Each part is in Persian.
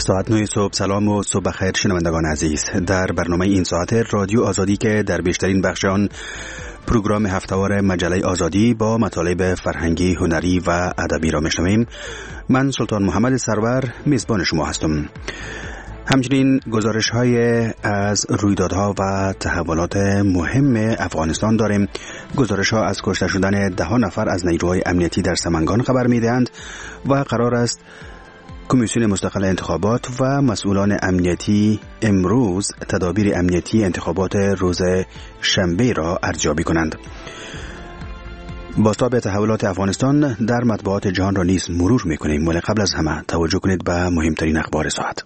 ساعت 9 صبح. سلام و صبح بخیر شنوندگان عزیز. در برنامه این ساعت رادیو آزادی که در بیشترین بخش آن پروگرام هفته‌وار مجله آزادی با مطالب فرهنگی، هنری و ادبی را میشنویم، من سلطان محمد سرور میزبان شما هستم. همچنین گزارش‌های از رویدادها و تحولات مهم افغانستان داریم. گزارش‌ها از کشته شدن 10 نفر از نیروهای امنیتی در سمنگان خبر می‌دهند و قرار است کمیسیون مستقل انتخابات و مسئولان امنیتی امروز تدابیر امنیتی انتخابات روز شنبه را ارزیابی کنند. بازتاب تحولات افغانستان در مطبوعات جهان را نیز مرور می‌کنیم، ولی قبل از همه توجه کنید به مهمترین اخبار ساعت.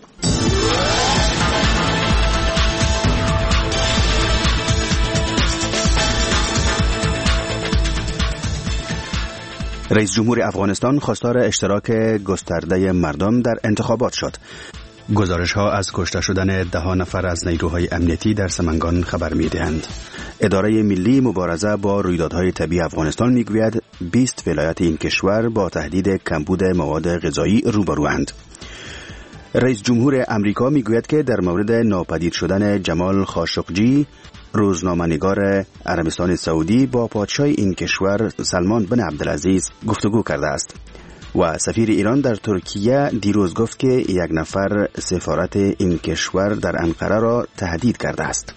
رئیس جمهور افغانستان خواستار اشتراک گسترده مردم در انتخابات شد. گزارش‌ها از کشته شدن 10 نفر از نیروهای امنیتی در سمنگان خبر می‌دهند. اداره ملی مبارزه با رویدادهای طبیعی افغانستان می‌گوید 20 ولایت این کشور با تهدید کمبود مواد غذایی روبروند. رئیس جمهور امریکا می‌گوید که در مورد ناپدید شدن جمال خاشقجی، روزنامه‌نگار عربستان سعودی، با پادشاه این کشور سلمان بن عبدالعزیز گفتگو کرده است. و سفیر ایران در ترکیه دیروز گفت که 1 نفر سفارت این کشور در انقره را تهدید کرده است.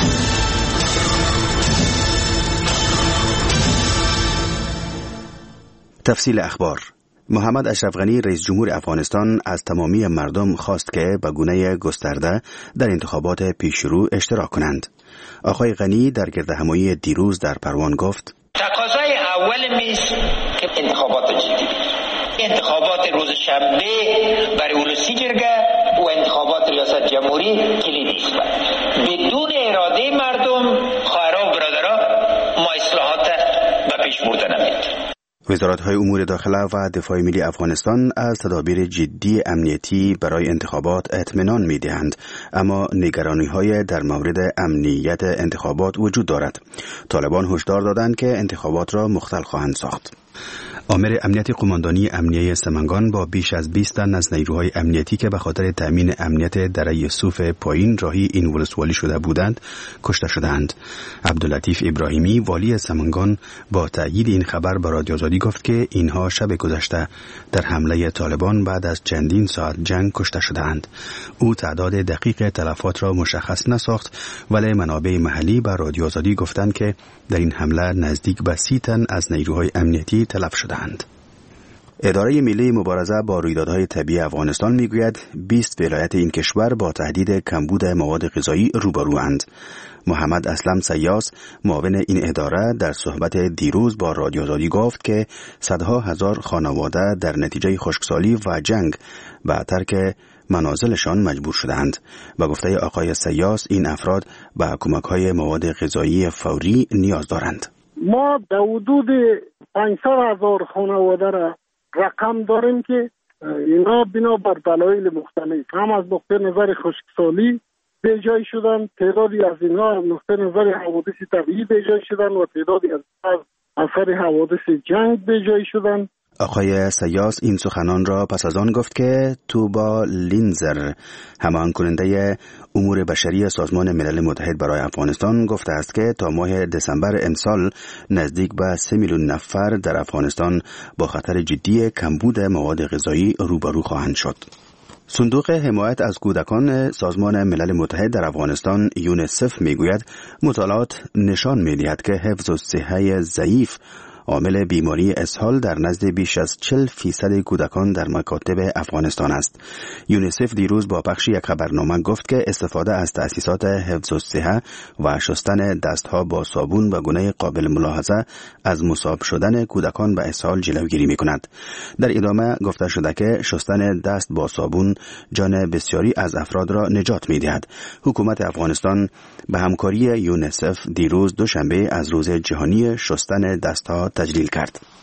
تفصیل اخبار. محمد اشرف غنی رئیس جمهور افغانستان از تمامی مردم خواست که به گونه گسترده در انتخابات پیشرو اشتراک کنند. آقای غنی در گردهمایی دیروز در پروان گفت: تقاضای اول میز که انتخابات جدی، انتخابات روز شنبه برای ولسی جرگه و انتخابات ریاست جمهوری کلیدی است. بدون اراده مردم، خواهران و برادران، ما اصلاحات به پیش بردن نمی‌تونیم. وزارت‌های امور داخله و دفاع ملی افغانستان از تدابیر جدی امنیتی برای انتخابات اطمینان می‌دهند، اما نگرانی‌های در مورد امنیت انتخابات وجود دارد. طالبان هشدار دادند که انتخابات را مختل خواهند ساخت. آمر امنیت قماندانی امنیه سمنگان با بیش از 20 تن از نیروهای امنیتی که به خاطر تأمین امنیت دره صوف پایین راهی این ولسوالی شده بودند کشته شدند. عبداللطیف ابراهیمی والی سمنگان با تأیید این خبر به رادیو آزادی گفت که اینها شب گذشته در حمله طالبان بعد از چندین ساعت جنگ کشته شدند. او تعداد دقیق تلفات را مشخص نساخت، ولی منابع محلی به رادیو آزادی گفتند که در این حمله نزدیک به 30 تن از نیروهای امنیتی تلف شدند. اداره ملی مبارزه با رویدادهای طبیعی افغانستان میگوید 20 ولایت این کشور با تهدید کمبود مواد غذایی روبروند. محمد اسلم سیاس، معاون این اداره، در صحبت دیروز با رادیو آزادی گفت که صدها هزار خانواده در نتیجه خشکسالی و جنگ به ترک منازلشان مجبور شدند. به گفته آقای سیاس، این افراد به کمک‌های مواد غذایی فوری نیاز دارند. ما در حدود 500,000 خانواده را رقم داریم که اینا بنا بر دلایل مختلف هم از نقطه نظر خشکسالی به جای شدن، تعدادی از اینها از نقطه نظر حوادث طبیعی به جای شدن و تعدادی از اثر حوادث جنگ به جای شدن. آقای سیاس این سخنان را پس از آن گفت که توبا لینزر، همان کننده امور بشری سازمان ملل متحد برای افغانستان، گفته است که تا ماه دسامبر امسال نزدیک به 3 میلیون نفر در افغانستان با خطر جدی کمبود مواد غذایی روبرو خواهند شد. صندوق حمایت از کودکان سازمان ملل متحد در افغانستان یونیسف میگوید مطالعات نشان می‌دهد که حفظ الصحه ضعیف عامل بیماری اسهال در نزد بیش از 40% کودکان در مکاتب افغانستان است. یونیسف دیروز با پخش یک خبرنامه گفت که استفاده از تأسیسات حفظ الصحه و شستن دستها با صابون به گونه قابل ملاحظه از مصاب شدن کودکان به اسهال جلوگیری می‌کند. در ادامه گفته شده که شستن دست با صابون جان بسیاری از افراد را نجات می‌دهد. حکومت افغانستان به همکاری یونیسف دیروز دوشنبه از روز جهانی شستن دستها تجلیل کرد.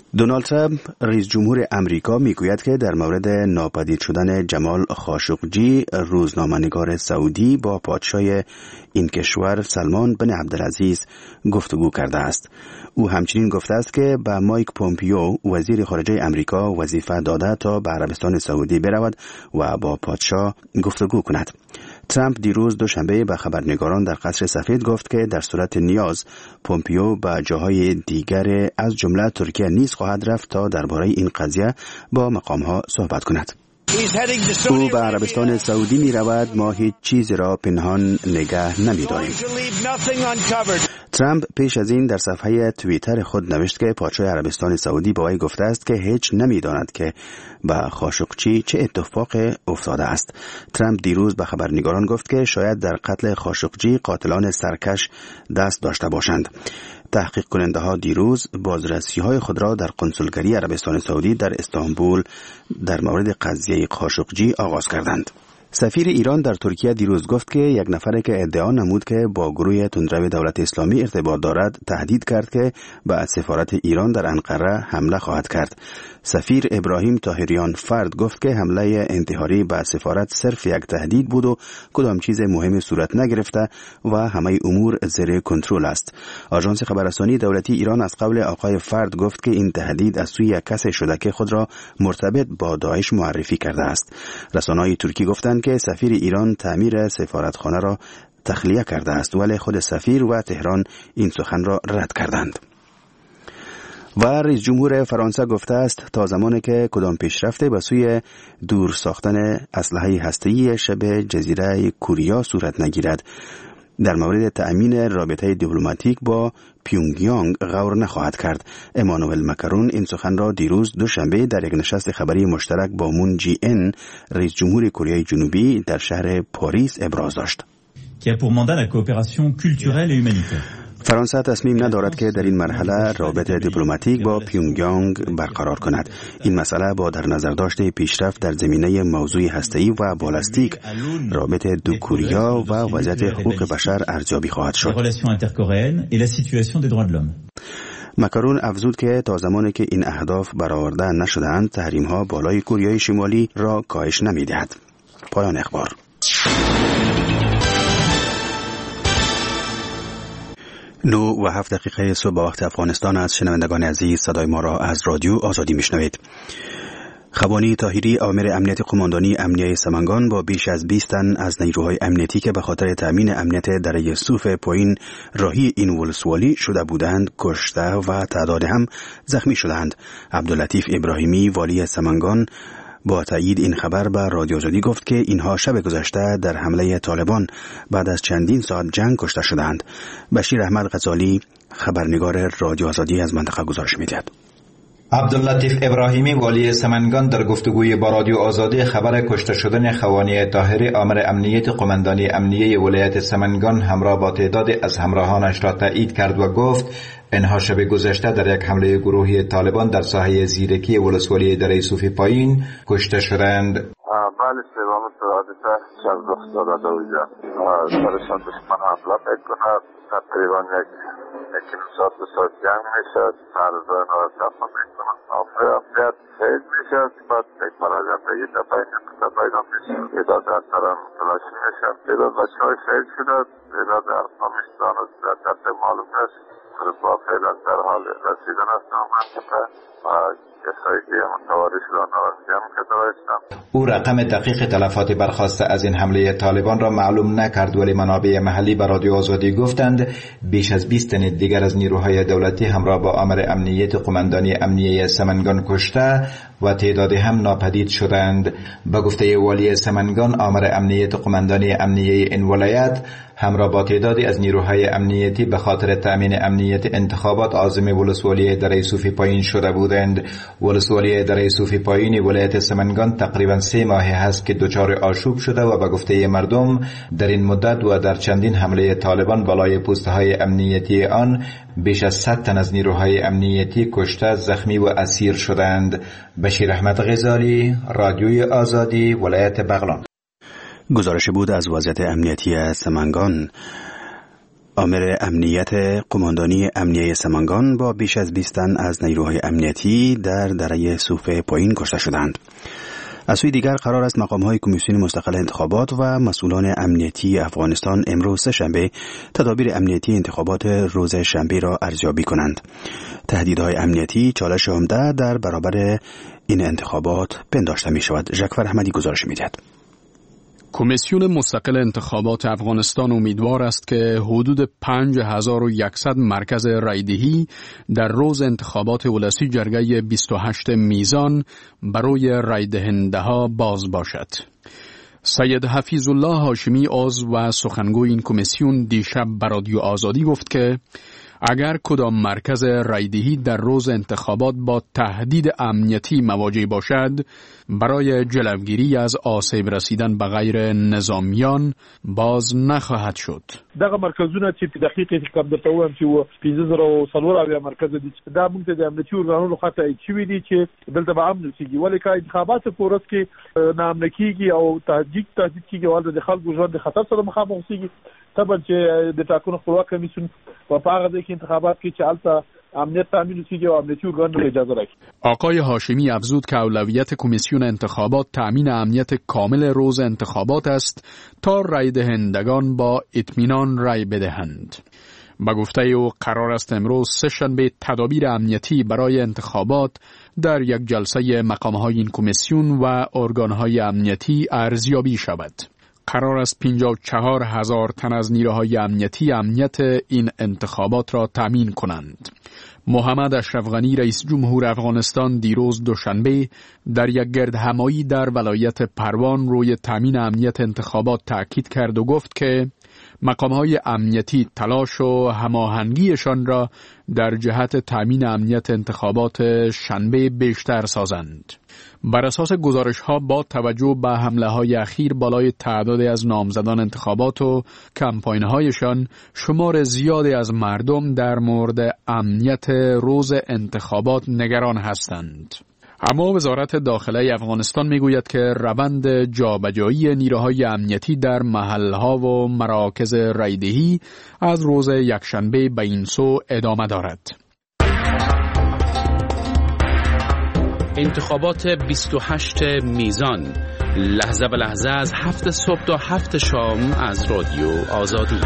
دونالد ترامپ رئیس جمهور امریکا میگوید که در مورد ناپدید شدن جمال خاشقجی روزنامه‌نگار سعودی با پادشاه این کشور سلمان بن عبدالعزیز گفتگو کرده است. او همچنین گفته است که به مایک پومپیو وزیر خارجه امریکا وظیفه داده تا به عربستان سعودی برود و با پادشاه گفتگو کند. ترامپ دیروز دوشنبه به خبرنگاران در قصر سفید گفت که در صورت نیاز پومپیو به جاهای دیگر از جمله ترکیه نیز خواهد رفت تا درباره این قضیه با مقامها صحبت کند. او به عربستان سعودی می رود، ما هیچ چیزی را پنهان نگه نمی داریم. ترامپ پیش از این در صفحه توییتر خود نوشت که پادشاه عربستان سعودی با وی گفته است که هیچ نمی داند که به خاشقچی چه اتفاق افتاده است. ترامپ دیروز به خبرنگاران گفت که شاید در قتل خاشقچی قاتلان سرکش دست داشته باشند. تحقیق کننده ها دیروز بازرسی های خود را در قنسولگری عربستان سعودی در استانبول در مورد قضیه خاشقچی آغاز کردند. سفیر ایران در ترکیه دیروز گفت که یک نفر که ادعا نمود که با گروه تندرو دولت اسلامی ارتباط دارد تهدید کرد که به سفارت ایران در انقره حمله خواهد کرد. سفیر ابراهیم طاهریان فرد گفت که حمله انتحاری به سفارت صرف یک تهدید بود و کدام چیز مهمی صورت نگرفته و همه امور زیر کنترل است. آژانس خبررسانی دولتی ایران از قول آقای فرد گفت که این تهدید از سوی کسی شده که خود را مرتبط با داعش معرفی کرده است. رسانه‌های ترکی گفتند که سفیر ایران تعمیر سفارتخانه را تخلیه کرده است، ولی خود سفیر و تهران این سخن را رد کردند. و رئیس جمهور فرانسه گفته است تا زمانی که کدام پیشرفته به سوی دور ساختن اسلحه هسته‌ای شبه جزیره کوریا صورت نگیرد، در مورد تأمین رابطه دیپلماتیک با پیونگیانگ غور نخواهد کرد. امانوئل مکرون این سخن را دیروز دوشنبه در یک نشست خبری مشترک با مون جی ان رئیس جمهور کره جنوبی در شهر پاریس ابراز داشت. qui a pour mandat la coopération culturelle et humanitaire. فرانسه تصمیم ندارد که در این مرحله رابطه دیپلماتیک با پیونگیانگ برقرار کند. این مسئله با در نظر داشته پیشرفت در زمینه موضوع هسته‌ای و بالستیک، رابطه دو کوریا و وضعیت حقوق بشر ارزیابی خواهد شد. مکرون افزود که تا زمانی که این اهداف برآورده نشده‌اند، تحریم‌ها بالای کوریای شمالی را کاهش نمی‌دهد. پایان اخبار. 9:07 صبح به وقت افغانستان است. شنوندگان عزیز، صدای ما را از رادیو آزادی میشنوید. خوانی طاهری، آمر امنیت قماندانی امنیه سمنگان با بیش از 20 تن از نیروهای امنیتی که به خاطر تامین امنیت دره صوف پایین راهی این ولسوالی شده بودند کشته و تعداد هم زخمی شدند. عبداللطیف ابراهیمی والی سمنگان با تایید این خبر به رادیو آزادی گفت که اینها شب گذشته در حمله طالبان بعد از چندین ساعت جنگ کشته شدند. بشیر احمد غزالی خبرنگار رادیو آزادی از منطقه گزارش می‌دهد. عبداللطیف ابراهیمی والی سمنگان در گفتگوی با رادیو آزادی خبر کشته شدن خوانی طاهری آمر امنیت قماندانی امنیه ولایت سمنگان همراه با تعدادی از همراهانش را تایید کرد و گفت اینها شب گذشته در یک حمله گروهی طالبان در ساحه زیرکی ولسوالی دره صوفی پایین کشته شدند. بله، سوام حادثه شب رخ داده اونجا. سرشان دشمن حمله میکنه، تقریبا یک ساعت دو ساعت جنگ میشد، فرزان را دفع میکنن، آفریت شهید میشد، بعد یک پراجنده یه دفعه پیدا میشد، تعداد اثران تلاشی میشد، تعداد بچه های شهید شدد، تعداد افغانستان در دست معلوم است. با فعلا در حال رسیدن است منطقه و کسایی که متواری شدن را جمع کرده باشند. او رقم دقیق تلفات برخاسته از این حمله طالبان را معلوم نکرد، ولی منابع محلی به رادیو آزادی گفتند بیش از 20 تن دیگر از نیروهای دولتی همراه با آمر امنیت قماندانی امنیه سمنگان کشته و تعدادی هم ناپدید شدند. به گفته والی سمنگان، آمر امنیت قماندانی امنیه این ولایت همراه با تعدادی از نیروهای امنیتی به خاطر تأمین امنیت انتخابات عازم ولسوالی دره صوفی پایین شده بودند. ولسوالی دره صوفی پایین ولایت سمنگان تقریبا 3 ماه است که دچار آشوب شده و به گفته مردم در این مدت و در چندین حمله طالبان بالای پست‌های امنیتی آن بیش از 100 تن از نیروهای امنیتی کشته، زخمی و اسیر شدند. بشیر احمد غزالی، رادیوی آزادی، ولایت بغلان. گزارش بود از وضعیت امنیتی سمنگان. آمر امنیت قماندانی امنیه سمنگان با بیش از 20 تن از نیروهای امنیتی در دره سوفه پایین کشته شدند. از سوی دیگر قرار است مقام‌های کمیسیون مستقل انتخابات و مسئولان امنیتی افغانستان امروز سه‌شنبه تدابیر امنیتی انتخابات روز شنبه را ارزیابی کنند. تهدیدهای امنیتی چالش عمده در برابر این انتخابات پنداشته می‌شود. ژکفر احمدی گزارش می‌دهد. کمیسیون مستقل انتخابات افغانستان امیدوار است که حدود 5100 مرکز رایدهی در روز انتخابات ولسی جرگه 28 میزان برای رایدهنده‌ها باز باشد. سید حفیظ الله هاشمی عضو و سخنگوی این کمیسیون دیشب به رادیو آزادی گفت که اگر کدام مرکز رایدهی در روز انتخابات با تهدید امنیتی مواجه باشد، برای جلوگیری از آسیب رسیدن به غیر نظامیان باز نخواهد شد. دغه مرکزونه چې په دقیقه کې کوم درته وایم چې 15000 مرکز دي دا موږ ته د امنیتي ارګانونو خاطر چې وی دي چې دلته به امن کیږي ولې کا انتخابات په ورځ کې نامن کیږي او تهدید کیږي ولې د خلکو ژوند د خطر سره مخامخ کیږي طبعا چې د ټاکنو خپلواک کمیسیون په هغه ځای کې انتخابات کې چې البته امنیت تامین کیږي او امنیتي ارګان اجازه راکړي. آقای هاشمی افزود که اولویت کمیسیون انتخابات تامین امنیت کامل روز انتخابات است تا رای دهندگان با اطمینان رای بدهند. با گفته او قرار است امروز سه‌شنبه تدابیر امنیتی برای انتخابات در یک جلسه مقام‌های این کمیسیون و ارگان‌های امنیتی ارزیابی شود. قرار است 54,000 تن از نیروهای امنیتی امنیت این انتخابات را تامین کنند. محمد اشرف غنی رئیس جمهور افغانستان دیروز دوشنبه در یک گردهمایی در ولایت پروان روی تامین امنیت انتخابات تاکید کرد و گفت که مقام‌های امنیتی تلاش و هماهنگیشان را در جهت تامین امنیت انتخابات شنبه بیشتر سازند. بر اساس گزارش‌ها با توجه به حمله‌های اخیر بالای تعدادی از نامزدان انتخابات و کمپاین‌هایشان، شمار زیادی از مردم در مورد امنیت روز انتخابات نگران هستند. اما وزارت داخله افغانستان میگوید که روند جابجایی نیروهای امنیتی در محل‌ها و مراکز رایدهی از روز یکشنبه به این سو ادامه دارد. انتخابات 28 میزان، لحظه به لحظه از 7 صبح تا 7 شام از رادیو آزادی.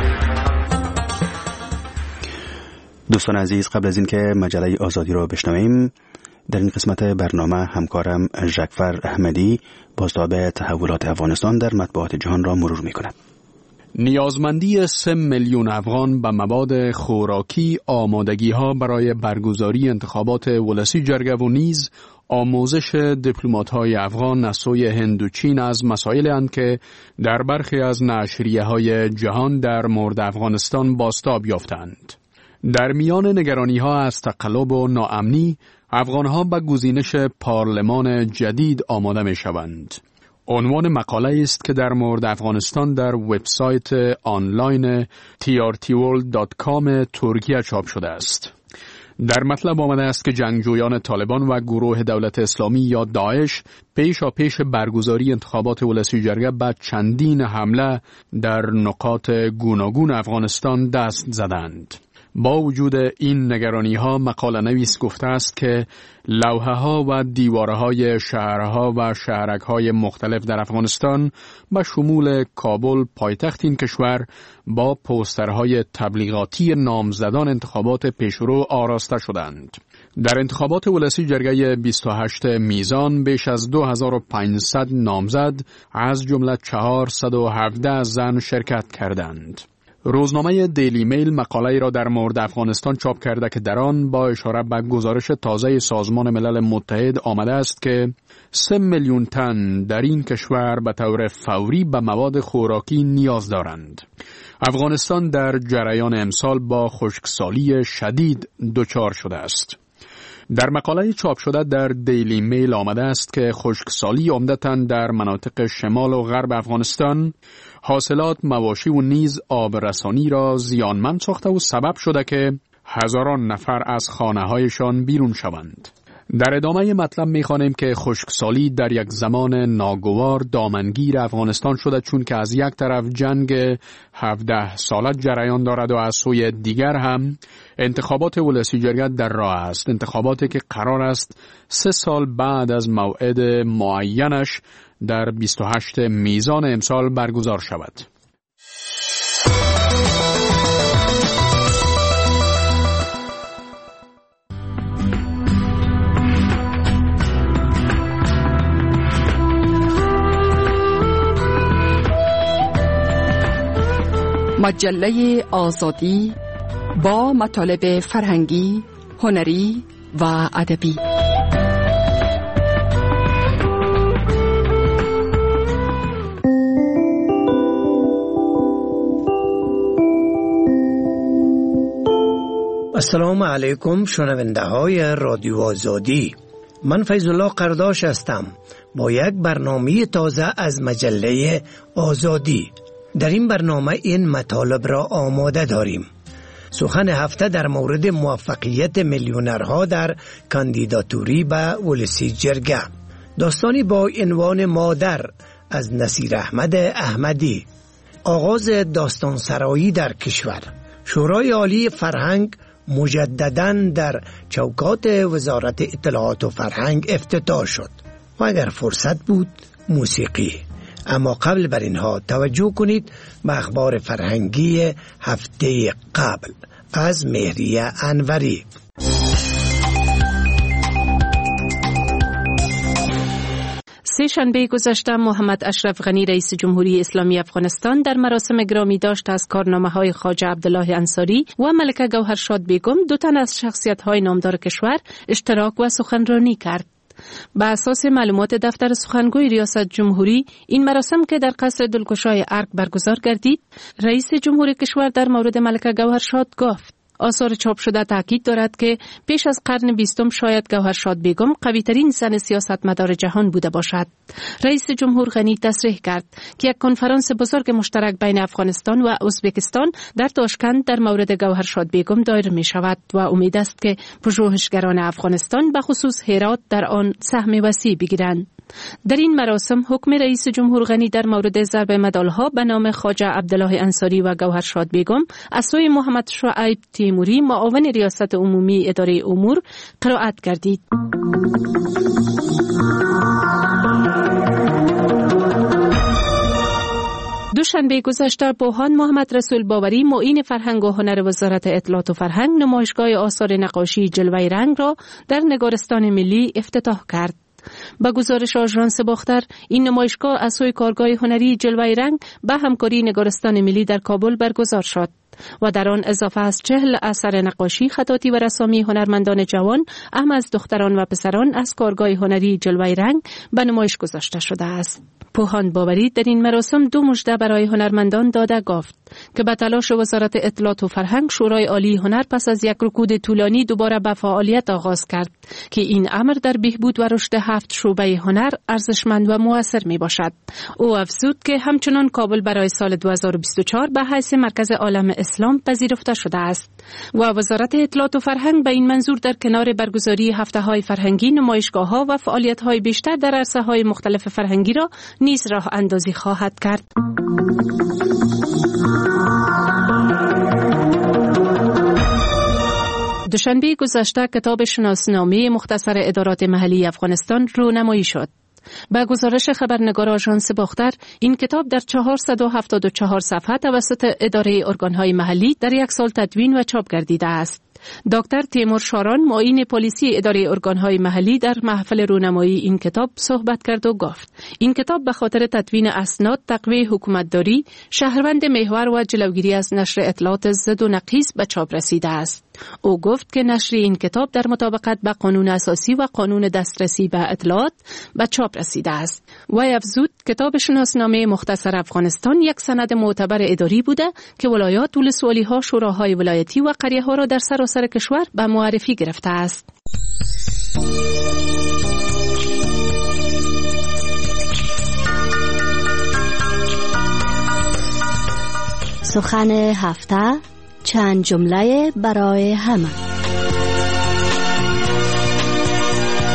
دوستان عزیز، قبل از اینکه مجله آزادی را بشنویم، در این قسمت برنامه همکارم ژکفر احمدی بازتاب تحولات افغانستان در مطبوعات جهان را مرور می‌کند. نیازمندی 3 میلیون افغان به مواد خوراکی، آمادگی‌ها برای برگزاری انتخابات ولسی جرگه و نیز آموزش دیپلمات‌های افغان از سوی هند و چین از مسائلی اند که در برخی از نشریه‌های جهان در مورد افغانستان بازتاب یافتند. در میان نگرانی‌ها از تقلب و ناامنی، افغان‌ها به گزینش پارلمان جدید آماده می‌شوند. عنوان مقاله است که در مورد افغانستان در وبسایت آنلاین trtworld.com ترکیه چاپ شده است. در مطلب آمده است که جنگجویان طالبان و گروه دولت اسلامی یا داعش پیش برگزاری انتخابات ولسی جرگه بعد چندین حمله در نقاط گوناگون افغانستان دست زدند. با وجود این نگرانی‌ها، مقاله نویس گفته است که لوحه‌ها و دیوارهای شهرها و شهرک‌های مختلف در افغانستان به شمول کابل پایتخت این کشور با پوسترهای تبلیغاتی نامزدان انتخابات پیشرو آراسته شدند. در انتخابات ولسی جرگه 28 میزان بیش از 2500 نامزد از جمله 417 زن شرکت کردند. روزنامه دیلی میل مقاله را در مورد افغانستان چاپ کرده که در آن با اشاره به گزارش تازه سازمان ملل متحد آمده است که 3 میلیون تن در این کشور به طور فوری به مواد خوراکی نیاز دارند. افغانستان در جریان امسال با خشکسالی شدید دچار شده است. در مقاله چاپ شده در دیلی میل آمده است که خشکسالی عمدتاً در مناطق شمال و غرب افغانستان حاصلات مواشی و نیز آب رسانی را زیانمند ساخته و سبب شده که هزاران نفر از خانه‌هایشان بیرون شوند. در ادامه مطلب می‌خوانیم که خشکسالی در یک زمان ناگوار دامنگیر افغانستان شده، چون که از یک طرف جنگ 17 ساله جریان دارد و از سوی دیگر هم انتخابات ولسی جرگه در راه است. انتخاباتی که قرار است 3 سال بعد از موعد معینش در 28 میزان امسال برگزار شود. مجله آزادی با مطالب فرهنگی، هنری و ادبی. السلام علیکم شنونده های رادیو آزادی. من فیض الله قرداش هستم با یک برنامه تازه از مجله آزادی. در این برنامه این مطالب را آماده داریم. سخن هفته در مورد موفقیت میلیونرها در کاندیداتوری به ولسی جرگه. داستانی با عنوان مادر از نصیر احمد احمدی. آغاز داستان سرایی در کشور. شورای عالی فرهنگ مجدداً در چوکات وزارت اطلاعات و فرهنگ افتتاح شد و اگر فرصت بود موسیقی. اما قبل بر اینها توجه کنید به اخبار فرهنگی هفته قبل از مهریه انوری. سه شنبه گذشته محمد اشرف غنی رئیس جمهوری اسلامی افغانستان در مراسم گرامی داشت از کارنامه‌های خواجه عبدالله انصاری و ملکه گوهرشاد بیگم، 2 تن از شخصیت‌های نامدار کشور، اشتراک و سخنرانی کرد. بر اساس معلومات دفتر سخنگوی ریاست جمهوری، این مراسم که در قصر دلگشای ارگ برگزار گردید، رئیس جمهوری کشور در مورد ملکه گوهرشاد گفت: آثار چاپ شده تاکید دارد که پیش از قرن 20 شاید گوهرشاد بیگم قوی‌ترین زن سیاستمدار جهان بوده باشد. رئیس جمهور غنی تصریح کرد که یک کنفرانس بزرگ مشترک بین افغانستان و ازبکستان در تاشکند در مورد گوهرشاد بیگم دایر می شود و امید است که پژوهشگران افغانستان به خصوص هرات در آن سهم وسیع بگیرند. در این مراسم حکم رئیس جمهور غنی در مورد ضرب مدالها به نام خواجه عبدالله انصاری و گوهرشاد بیگم از سوی محمد شعیب تیموری، معاون ریاست عمومی اداره امور، قرائت گردید. دوشنبه گذشته بوهان محمد رسول باوری، معین فرهنگ و هنر وزارت اطلاعات و فرهنگ، نمایشگاه آثار نقاشی جلوه رنگ را در نگارستان ملی افتتاح کرد. با گزارش آژانس باختر، این نمایشگاه از سوی کارگاه هنری جلوه رنگ به همکاری نگارستان ملی در کابل برگزار شد و در آن اضافه از 40 اثر نقاشی، خطاطی و رسامی هنرمندان جوان، اهم از دختران و پسران از کارگاه هنری جلوه رنگ به نمایش گذاشته شده است. پوهان باوری در این مراسم 2 مژده برای هنرمندان داده گفت که به تلاش وزارت اطلاعات و فرهنگ، شورای عالی هنر پس از یک رکود طولانی دوباره به فعالیت آغاز کرد که این امر در بهبود و رشد 7 شعبه هنر ارزشمند و مؤثر می باشد. او افزود که همچنان کابل برای سال 2024 به حیث مرکز عالم اسلام پذیرفته شده است و وزارت اطلاعات و فرهنگ به این منظور در کنار برگزاری هفته‌های فرهنگی، نمایشگاه‌ها و فعالیت‌های بیشتر در عرصه‌های مختلف فرهنگی را نیز راه اندازی خواهد کرد. دوشنبه گذشته کتاب شناسنامه مختصر ادارات محلی افغانستان رونمایی شد. با گزارش خبرنگار آژانس باختر، این کتاب در 474 صفحه توسط اداره ارگان‌های محلی در 1 سال تدوین و چاپ گردیده است. دکتر تیمور شاران، معین پلیسی اداره ارگان‌های محلی، در محفل رونمایی این کتاب صحبت کرد و گفت: این کتاب به خاطر تدوین اسناد، تقویه حکومتداری، شهروند محور و جلوگیری از نشر اطلاعات ضد و نقیض به چاپ رسیده است. او گفت که نشر این کتاب در مطابقت با قانون اساسی و قانون دسترسی به اطلاعات به چاپ رسیده است. و افزود کتاب شناسنامه مختصر افغانستان یک سند معتبر اداری بوده که ولایات، ولسوالی‌ها، شوراهای ولایتی و قریه‌ها را در سراسر کشور به معرفی گرفته است. سخن هفته، چند جمله برای همه.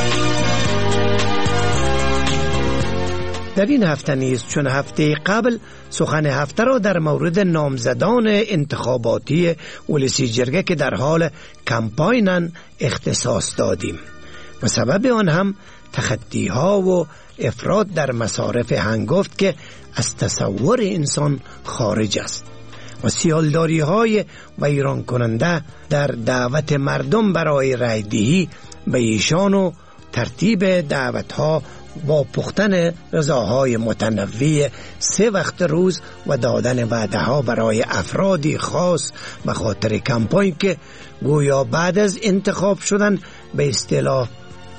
در این هفته نیز چون هفته قبل سخن هفته را در مورد نامزدان انتخاباتی ولسی جرگه که در حال کمپاینن اختصاص دادیم و سبب آن هم تخطی ها و افراد در مصارف هنگفت که از تصور انسان خارج است و سیالداری های ویران کننده در دعوت مردم برای رای دهی به ایشان و ترتیب دعوت ها با پختن غذاهای متنوع 3 وقت روز و دادن وعده ها برای افرادی خاص به خاطر کمپاین که گویا بعد از انتخاب شدن به اصطلاح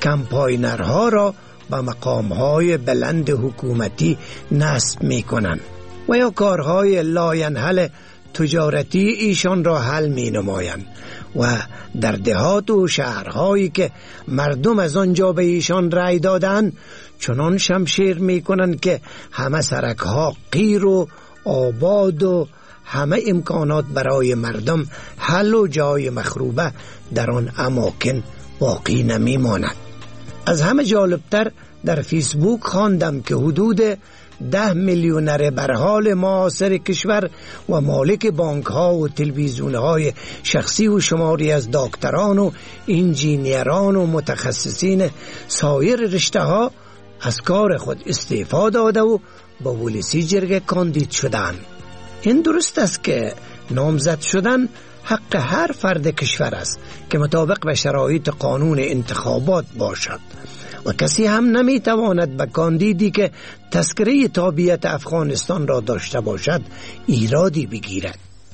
کمپاینرها را به مقامهای بلند حکومتی نصب می کنند و یا کارهای لاینحل تجارتی ایشان را حل می نمایند و در دهات و شهرهایی که مردم از آنجا به ایشان رای دادند چنان شمشیر می کنند که همه سرکها قیر و آباد و همه امکانات برای مردم حل و جای مخروبه در آن اماکن باقی نمی ماند. از همه جالبتر در فیسبوک خواندم که حدود 10 میلیونر بر حال معاصر کشور و مالک بانک ها و تلویزیون های شخصی و شماری از دکتران و انجینیران و متخصصین سایر رشته ها از کار خود استعفا داده و با ولسی جرگه کاندید شدند. این درست است که نامزد شدن حق هر فرد کشور است که مطابق به شرایط قانون انتخابات باشد و کسی هم نمیتواند به کاندیدی که تذکره تابعیت افغانستان را داشته باشد ایرادی بگیرد.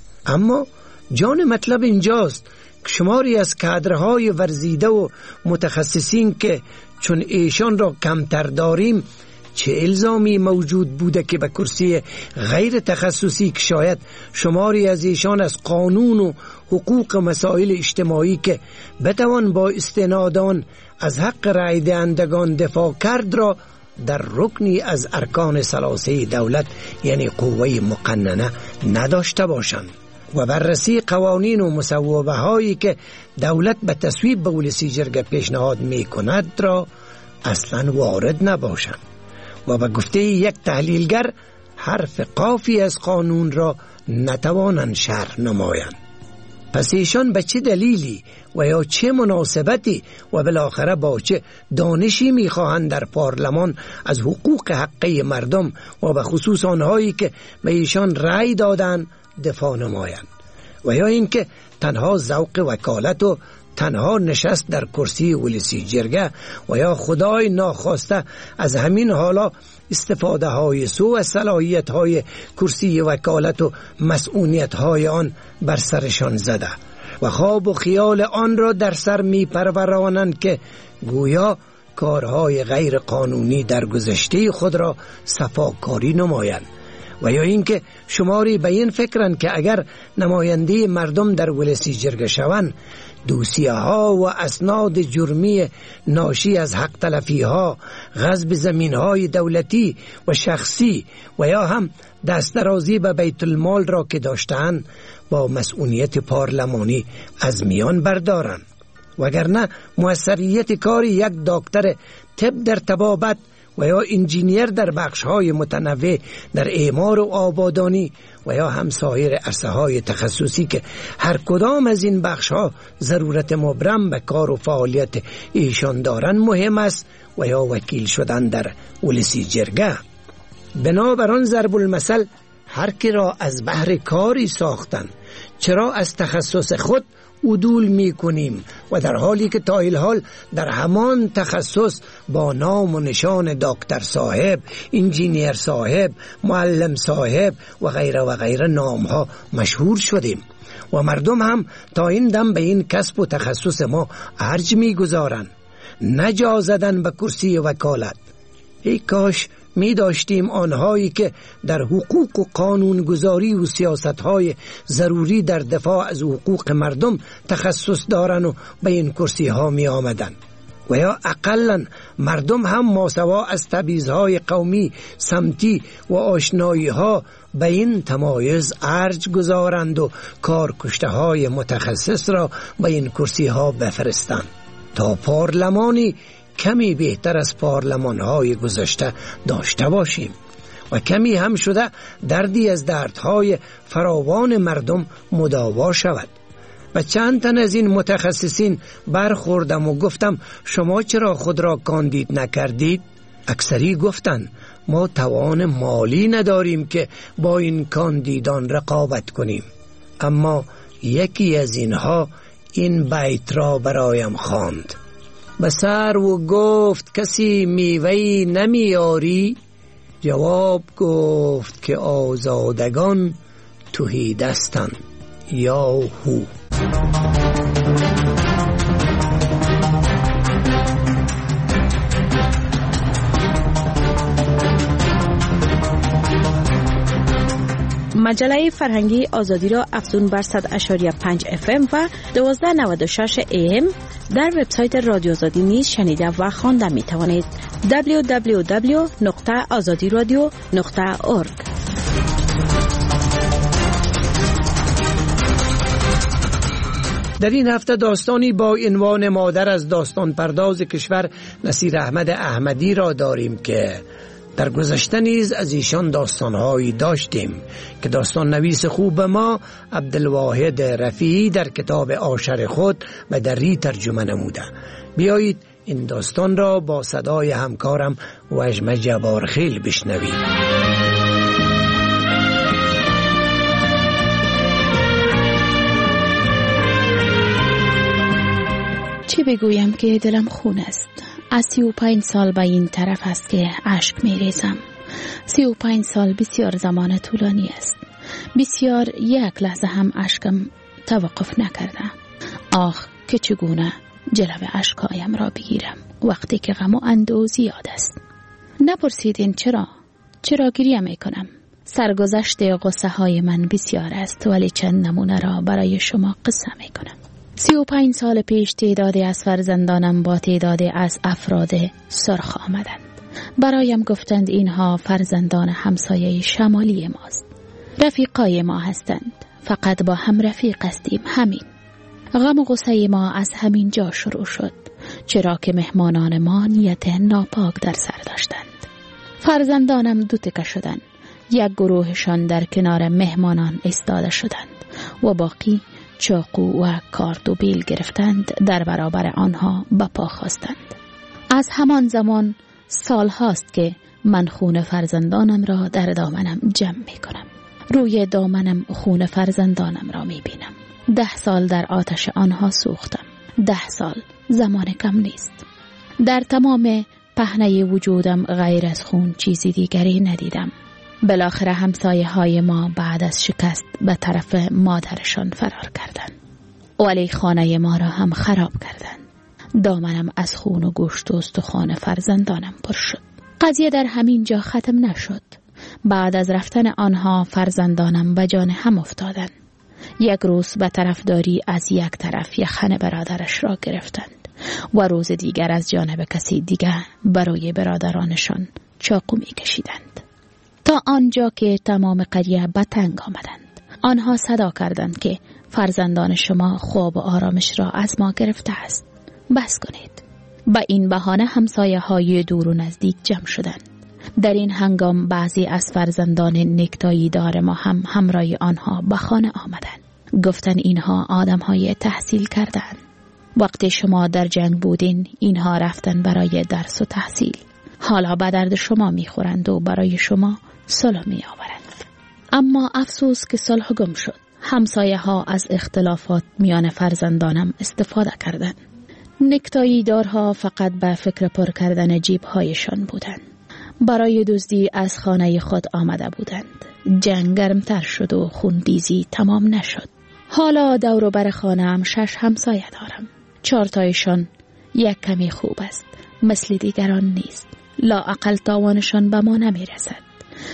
اما جان مطلب اینجاست که شماری از کادرهای ورزیده و متخصصین که چون ایشان را کمتر داریم چه الزامی موجود بوده که به کرسی غیر تخصصی که شاید شماری از ایشان از قانون و حقوق مسائل اجتماعی که بتوان با استنادان از حق رای دهندگان دفاع کرد را در رکنی از ارکان ثلاثه دولت یعنی قوه مقننه نداشته باشند و بررسی قوانین و مصوبه هایی که دولت به تصویب به ولسی جرگه پیشنهاد می کند را اصلا وارد نباشند و به گفته یک تحلیلگر حرف قافی از قانون را نتوانند شرح نمایند. پس ایشان به چه دلیلی و یا چه مناسبتی و بالاخره با چه دانشی میخواهند در پارلمان از حقوق حقی مردم و به خصوص آنهایی که به ایشان رأی دادند دفاع نمایند و یا اینکه تنها ذوق وکالت و تنها نشست در کرسی ولسی جرگه و یا خدای ناخواسته از همین حالا استفاده های سو و صلاحیت های کرسی وکالت و مسئولیت های آن بر سرشان زده و خواب و خیال آن را در سر می پرورانند که گویا کارهای غیر قانونی در گذشته خود را صفاکاری نمایند و یا اینکه شماری به این فکرند که اگر نماینده مردم در ولسی جرگه شوند دوسیه ها و اسناد جرمی ناشی از حق تلفی ها، غصب زمین های دولتی و شخصی و یا هم دسترازی به بیت المال را که داشتند با مسئولیت پارلمانی از میان بردارند وگرنه موثریت کار یک دکتر طب در طبابت و یا انجینیر در بخش‌های متنوع در اعمار و آبادانی و یا هم سایر عرصه‌های تخصصی که هر کدام از این بخش‌ها ضرورت مبرم به کار و فعالیت ایشان دارند مهم است و یا وکیل شدن در ولسی جرگه. بنابراین ضرب المثل هر کی را از بهر کاری ساختن چرا از تخصص خود عدول می کنیم و در حالی که تا الحال در همان تخصص با نام و نشان دکتر صاحب، انجینیر صاحب، معلم صاحب و غیره نامها مشهور شدیم و مردم هم تا این دم به این کسب و تخصص ما ارج می گذارن نجا زدن به کرسی وکالت. ای کاش می داشتیم آنهایی که در حقوق و قانونگذاری و سیاستهای ضروری در دفاع از حقوق مردم تخصص دارن و به این کرسی ها می آمدن و یا اقلا مردم هم ماسوا از تبعیض‌های قومی، سمتی و آشنایی ها به این تمایز ارج گذارند و کارکشته های متخصص را به این کرسی ها بفرستند تا پارلمانی کمی بهتر از پارلمان‌های گذشته داشته باشیم و کمی هم شده دردی از دردهای فراوان مردم مداوا شود. و چند تن از این متخصصین برخوردم و گفتم شما چرا خود را کاندید نکردید؟ اکثری گفتن ما توان مالی نداریم که با این کاندیدان رقابت کنیم. اما یکی از اینها این بیت را برایم خواند: به سر و گفت کسی میوه‌ای نمیاری، جواب گفت که آزادگان تهی دستن یا هو. مجله فرهنگی آزادی را افزون بر 100.5 FM و 1296 AM در وبسایت رادیو آزادی نیز شنیده و خوانده می توانید. www.azadiradio.org. در این هفته داستانی با عنوان مادر از داستان پرداز کشور نصیر احمد احمدی را داریم که در گذشته نیز از ایشان داستانهایی داشتیم که داستان نویس خوب ما عبدالواحد رفیعی در کتاب آشر خود به دری ترجمه نموده. بیایید این داستان را با صدای همکارم وجمه جبارخیل بشنویم. چه بگویم که دلم خون است. از 35 سال به این طرف است که اشک می ریزم. 35 سال بسیار زمان طولانی است. بسیار یک لحظه هم اشکم توقف نکرده. آخ که چگونه جلو اشکایم را بگیرم وقتی که غم و اندوه زیاد است. نپرسیدین چرا گریه می کنم. سرگذشت قصه های من بسیار است ولی چند نمونه را برای شما قصه می کنم. 35 سال پیش تعدادی از فرزندانم با تعدادی از افراد سرخ آمدند. برایم گفتند اینها فرزندان همسایه شمالی ماست. رفیقای ما هستند. فقط با هم رفیق هستیم. همین. غم و غصه ما از همین جا شروع شد. چرا که مهمانان ما نیت ناپاک در سر داشتند. فرزندانم دو تکه شدند. یک گروهشان در کنار مهمانان ایستاده شدند و باقی چاقو و کارد و بیل گرفتند در برابر آنها به پا خواستند. از همان زمان سال هاست که من خون فرزندانم را در دامنم جمع می کنم. روی دامنم خون فرزندانم را می بینم. 10 سال در آتش آنها سوختم. 10 سال زمان کم نیست. در تمام پهنه وجودم غیر از خون چیزی دیگری ندیدم. بالاخره همسایه های ما بعد از شکست به طرف مادرشان فرار کردند. ولی خانه ما را هم خراب کردند. دامنم از خون و گوشت و استخوان فرزندانم پر شد. قضیه در همین جا ختم نشد. بعد از رفتن آنها فرزندانم به جان هم افتادند. یک روز به طرفداری از یک طرف یخن برادرش را گرفتند و روز دیگر از جانب کسی دیگر برای برادرانشان چاقو می کشیدند. تا آنجا که تمام قریه به تنگ آمدند. آنها صدا کردند که فرزندان شما خواب و آرامش را از ما گرفته است. بس کنید. با این بهانه همسایه های دور و نزدیک جمع شدند. در این هنگام بعضی از فرزندان نکتایی دار ما هم همراه آنها به خانه آمدند. گفتند اینها آدم های تحصیل کردند. وقتی شما در جنگ بودین اینها رفتن برای درس و تحصیل. حالا به درد شما میخورند و برای شما صلح می آورند. اما افسوس که صلح گم شد. همسایه ها از اختلافات میان فرزندانم استفاده کردند. نکتایی دارها فقط به فکر پر کردن جیب هایشان بودند. برای دزدی از خانه خود آمده بودند. جنگ گرمتر شد و خونریزی تمام نشد. حالا دور و بر خانه‌ام 6 همسایه دارم. 4 تایشان یک کمی خوب است. مثل دیگران نیست. لااقل تاوانشان به ما نمی رسد.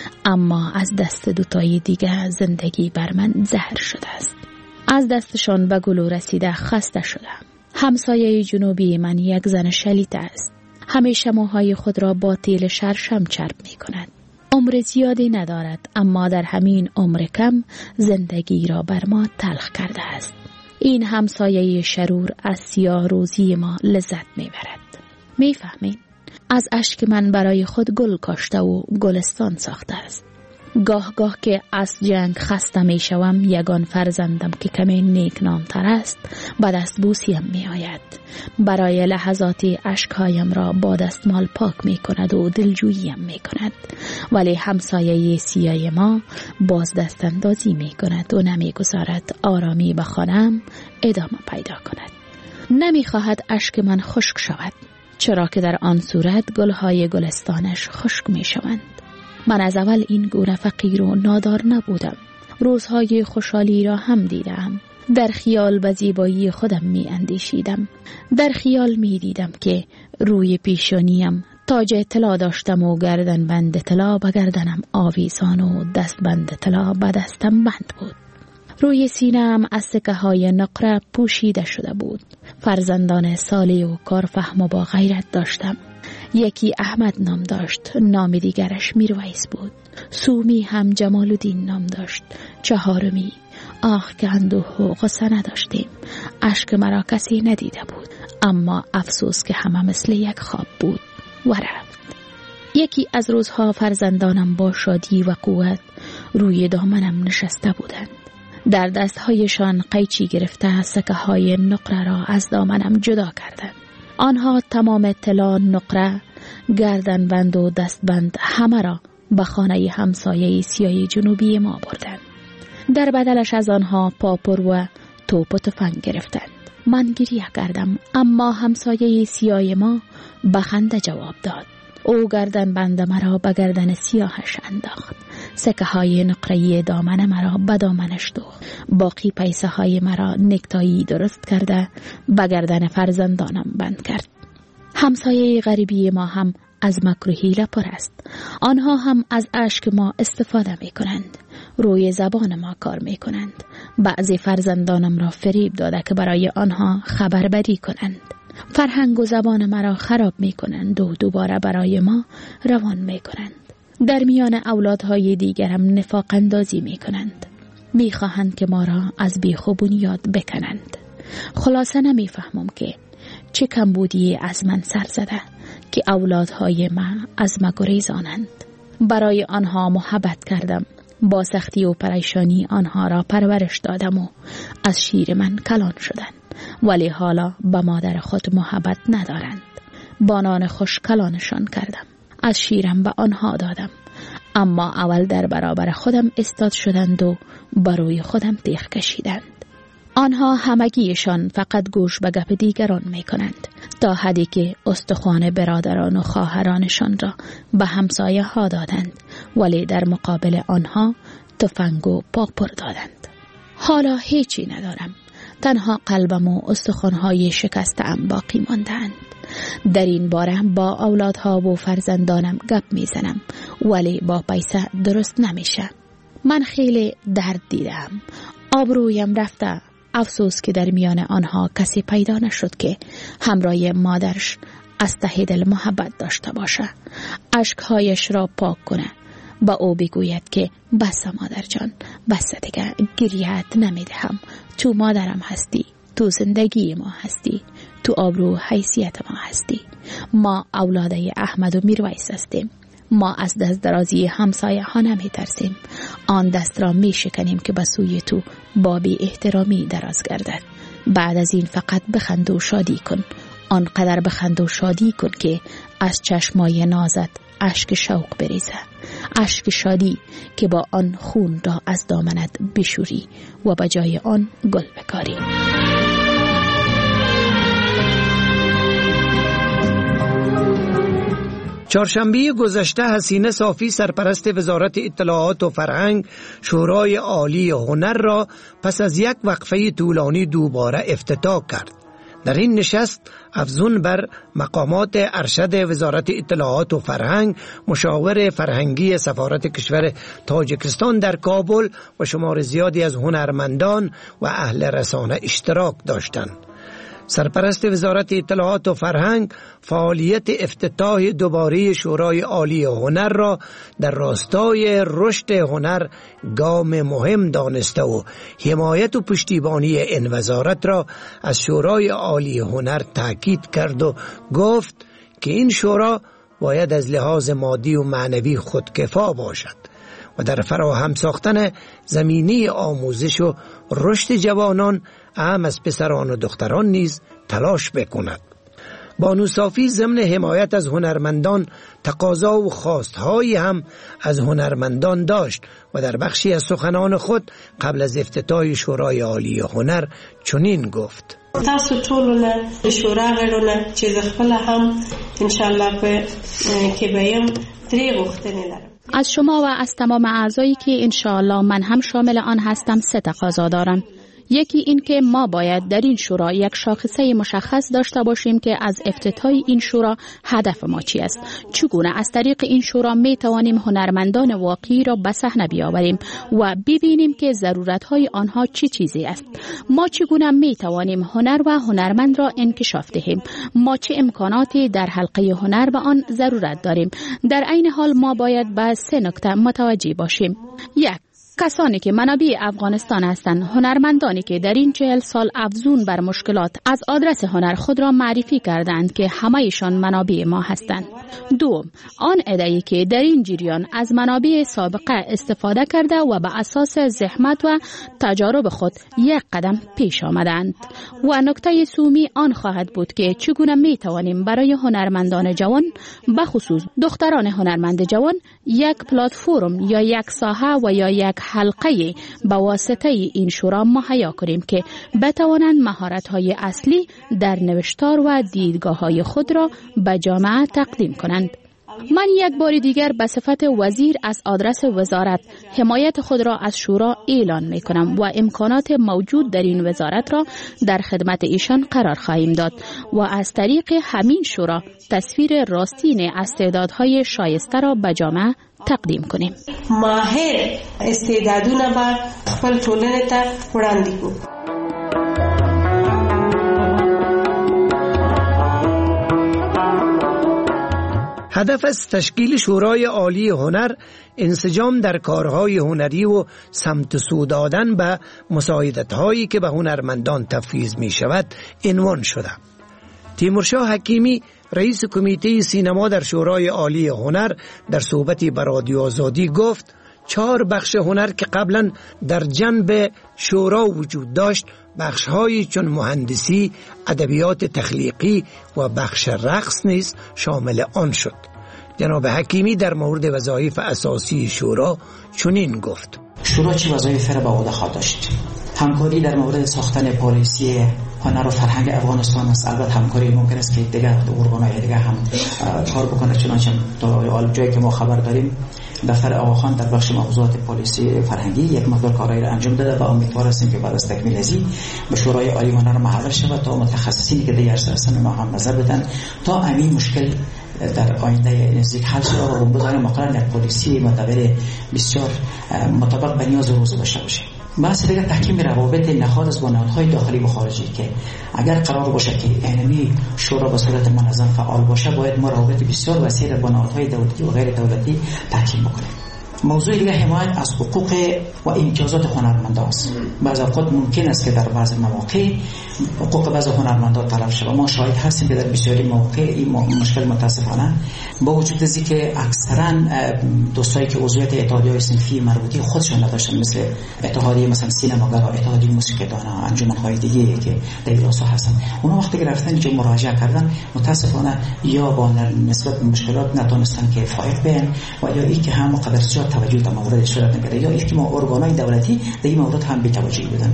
اما از دست 2 تای دیگه زندگی بر من زهر شده است. از دستشان به گلو رسیده خسته شدم. همسایه جنوبی من یک زن شلیته است. همیشه موهای خود را با تیل شرشم چرب می کند. عمر زیادی ندارد اما در همین عمر کم زندگی را بر ما تلخ کرده است. این همسایه شرور از سیاه روزی ما لذت می برد. میفهمین؟ از اشک من برای خود گل کاشته و گلستان ساخته است. گاه گاه که از جنگ خسته می شوم، یگان فرزندم که کمی نیک نامتر است به دست بوسیم می آید. برای لحظاتی اشکهایم را با دستمال پاک می کند و دلجوییم می کند. ولی همسایه سیاه ما باز دست اندازی می کند و نمی گذارد آرامی به خانم ادامه پیدا کند. نمی خواهد اشک من خشک شود، چرا که در آن صورت گلهای گلستانش خشک می شوند. من از اول این گونه فقیر و نادار نبودم. روزهای خوشحالی را هم دیدم. در خیال به زیبایی خودم می اندیشیدم. در خیال می دیدم که روی پیشانیم تاج طلا داشتم و گردن بند طلا به گردنم آویزان و دست بند طلا به دستم بند بود. روی سینه‌ام از سکه های نقره پوشیده شده بود. فرزندان صالح و کارفهم و با غیرت داشتم. یکی احمد نام داشت، نام دیگرش میرویس بود. سومی هم جمال الدین نام داشت. چهارمی آخ که اندوه و غصه نداشتیم. اشک مرا کسی ندیده بود، اما افسوس که همه مثل یک خواب بود و رفت. یکی از روزها فرزندانم با شادی و قوت روی دامنم نشسته بودند. در دستهایشان قیچی گرفته سکه های نقره را از دامنم جدا کردند. آنها تمام طلا، نقره، گردن بند و دست بند همه را به خانه همسایه سیاه جنوبی ما بردند. در بدلش از آنها پاپور و توپ و تفنگ گرفتند. من گریه کردم، اما همسایه سیاه ما به خنده جواب داد. او گردن بند مرا به گردن سیاهش انداخت. سکه های نقره‌ای دامن مرا به دامنش دوخت. باقی پیسه های مرا نکتایی درست کرده به گردن فرزندانم بند کرد. همسایه غریبی ما هم از مکر و حیله پر است. آنها هم از اشک ما استفاده می کنند. روی زبان ما کار می کنند. بعضی فرزندانم را فریب داده که برای آنها خبربری کنند. فرهنگ و زبان مرا خراب می کنند و دوباره برای ما روان می کنند. در میان اولادهای دیگرم نفاق اندازی می کنند. می خواهند که ما را از بیخ و بنیاد بکنند. خلاصه نمی فهمم که چه کمبودی از من سر زده که اولادهای من از ما گریزانند. برای آنها محبت کردم. با سختی و پریشانی آنها را پرورش دادم و از شیر من کلان شدند. ولی حالا به مادر خود محبت ندارند. با نان خوش کلانشان کردم. از شیرم به آنها دادم. اما اول در برابر خودم استاد شدند و بروی خودم تیغ کشیدند. آنها همگیشان فقط گوش به گپ دیگران می کنند تا حدی که استخوان برادران و خواهرانشان را به همسایه ها دادند، ولی در مقابل آنها تفنگ و پاپور دادند. حالا هیچی ندارم. تنها قلبم و استخوان‌های شکسته‌ام باقی ماندند. در این باره با اولادها و فرزندانم گپ میزنم، ولی با پیسه درست نمیشه. من خیلی درد دیدم. آبرویم رفته. افسوس که در میان آنها کسی پیدا نشد که همراه مادرش از ته دل محبت داشته باشه. اشکهایش را پاک کنه. با او بگوید که بس مادر جان، بس دیگه گریهت نمیدهم. تو مادرم هستی، تو زندگی ما هستی، تو آبرو حیثیت ما هستی. ما اولاده احمد و میرویس هستیم. ما از دست درازی همسایه ها نمی ترسیم. آن دست را می شکنیم که به سوی تو با بی احترامی دراز گردد. بعد از این فقط بخند و شادی کن. آنقدر بخند و شادی کن که از چشمای نازت اشک شوق بریزه. اشک شادی که با آن خون را از دامنت بشوری و به جای آن گل بکاری. چهارشنبه گذشته حسینه صافی سرپرست وزارت اطلاعات و فرهنگ شورای عالی هنر را پس از یک وقفه طولانی دوباره افتتاح کرد. در این نشست افزون بر مقامات ارشد وزارت اطلاعات و فرهنگ، مشاور فرهنگی سفارت کشور تاجیکستان در کابل و شمار زیادی از هنرمندان و اهل رسانه اشتراک داشتند. سرپرست وزارت اطلاعات و فرهنگ فعالیت افتتاح دوباره شورای عالی هنر را در راستای رشد هنر گام مهم دانسته و حمایت و پشتیبانی این وزارت را از شورای عالی هنر تاکید کرد و گفت که این شورا باید از لحاظ مادی و معنوی خودکفا باشد و در فراهم ساختن زمینه آموزش و رشد جوانان اهم از پسران و دختران نیز تلاش بکند. بانو صافی ضمن حمایت از هنرمندان تقاضا و خواستهایی هم از هنرمندان داشت و در بخشی از سخنان خود قبل از افتتاح شورای عالی هنر چنین گفت: تاسو ټولونه شورا غړونه چې خپل هم ان شاء الله په کې بیم درې غوښتنې لرم. از شما و از تمام اعضایی که انشاءالله من هم شامل آن هستم 3 تقاضا دارم. یکی این که ما باید در این شورا یک شاخصه مشخص داشته باشیم که از افتتاح این شورا هدف ما چی است. چگونه از طریق این شورا می توانیم هنرمندان واقعی را به صحنه بیاوریم و ببینیم که ضرورت‌های آنها چی چیزی است. ما چگونه می توانیم هنر و هنرمند را انکشاف دهیم. ما چه امکاناتی در حلقه هنر به آن ضرورت داریم. در عین حال ما باید به 3 نکته متوجه باشیم. 1. کسانی که منابع افغانستان هستند، هنرمندانی که در این 40 سال افزون بر مشکلات از آدرس هنر خود را معرفی کردند که همه‌شان منابع ما هستند. 2. آن عده‌ای که در این جریان از منابع سابقه استفاده کرده و به اساس زحمت و تجارب خود یک قدم پیش آمدند. و نکته سومی آن خواهد بود که چگونه می توانیم برای هنرمندان جوان، به خصوص دختران هنرمند جوان، یک پلتفرم یا یک ساحه و یا یک حلقه به واسطه این شورا مهیا کنیم که بتوانند مهارت‌های اصلی در نوشتار و دیدگاه‌های خود را به جامعه تقدیم کنند. من یک بار دیگر به صفت وزیر از آدرس وزارت حمایت خود را از شورا اعلان می کنم و امکانات موجود در این وزارت را در خدمت ایشان قرار خواهیم داد و از طریق همین شورا تصویر راستین استعدادهای شایسته را به جامعه تقدیم کنیم. ماهر استعدادونه به خپل ټولنې ته وړاندې کړو. هدف از تشکیل شورای عالی هنر انسجام در کارهای هنری و سمت سو دادن به مساعدت‌هایی که به هنرمندان تفویض می شود عنوان شده. تیمورشاه حکیمی رئیس کمیته سینما در شورای عالی هنر در صحبتی با رادیو آزادی گفت 4 بخش هنر که قبلا در جنب شورا وجود داشت، بخش‌هایی چون مهندسی، ادبیات تخلیقی و بخش رقص نیز شامل آن شد. جناب حکیمی در مورد وظایف اساسی شورا چنین گفت: شورا چه وظایفی را به عهده خواهد داشت؟ همکاری در مورد ساختن پالیسی هنر و فرهنگ افغانستان است. البته همکاری ممکن است که دیگر ارگان‌های دیگر هم کار بکنه، چنانچه تا جایی که ما خبر داریم دفتر آقاخان در بخش موضوعات پالیسی فرهنگی یک مقدار کارایی را انجام داده و امیدوار هستیم که بعد از تکمیل ازی به شورای عالی هنر محول شود تا متخصصینی که دیگر هستند ما هم نظر بدن تا همین مشکل در آینده نزدیک حل شود و بگذاریم مقرر یک پالیسی معتبر بسیار مطابق به نیاز روز داشته باشه. بحث دیگر تحکیم روابط نهاد از بنیادهای داخلی و خارجی که اگر قرار باشه که اینمی شورا به صورت منظم فعال باشه باید ما روابط بسیار وسیع در بنیادهای دولتی و غیر دولتی تحکیم بکنیم. موضوع دیگر حمایت از حقوق و امتیازات هنرمندان است. بعضی اوقات ممکن است که در بعضی مواقع حقوق بعضی هنرمندان تلف شود. ما شاهد هستیم که در بسیاری مواقع این مشکل متاسفانه با وجود از اینکه اکثرا دوستایی که عضویت اتحادیه‌های صنفی مربوطی خودشون نداشتن، مثل اتحادیه مثلا سینماگرها، اتحادیه موسیقیدانان، انجمن‌های دیگه که در این راستا هستن، اونا وقتی که رفتن که مراجعه کردن متاسفانه یا با نسبت به مشکلات نتونستن که فایق بیان و یا اینکه هم قدر زیاد توجه در مورد صورت نگیره یا اینکه ما ارگان‌های دولتی در این مورد هم بی‌توجهی بودن.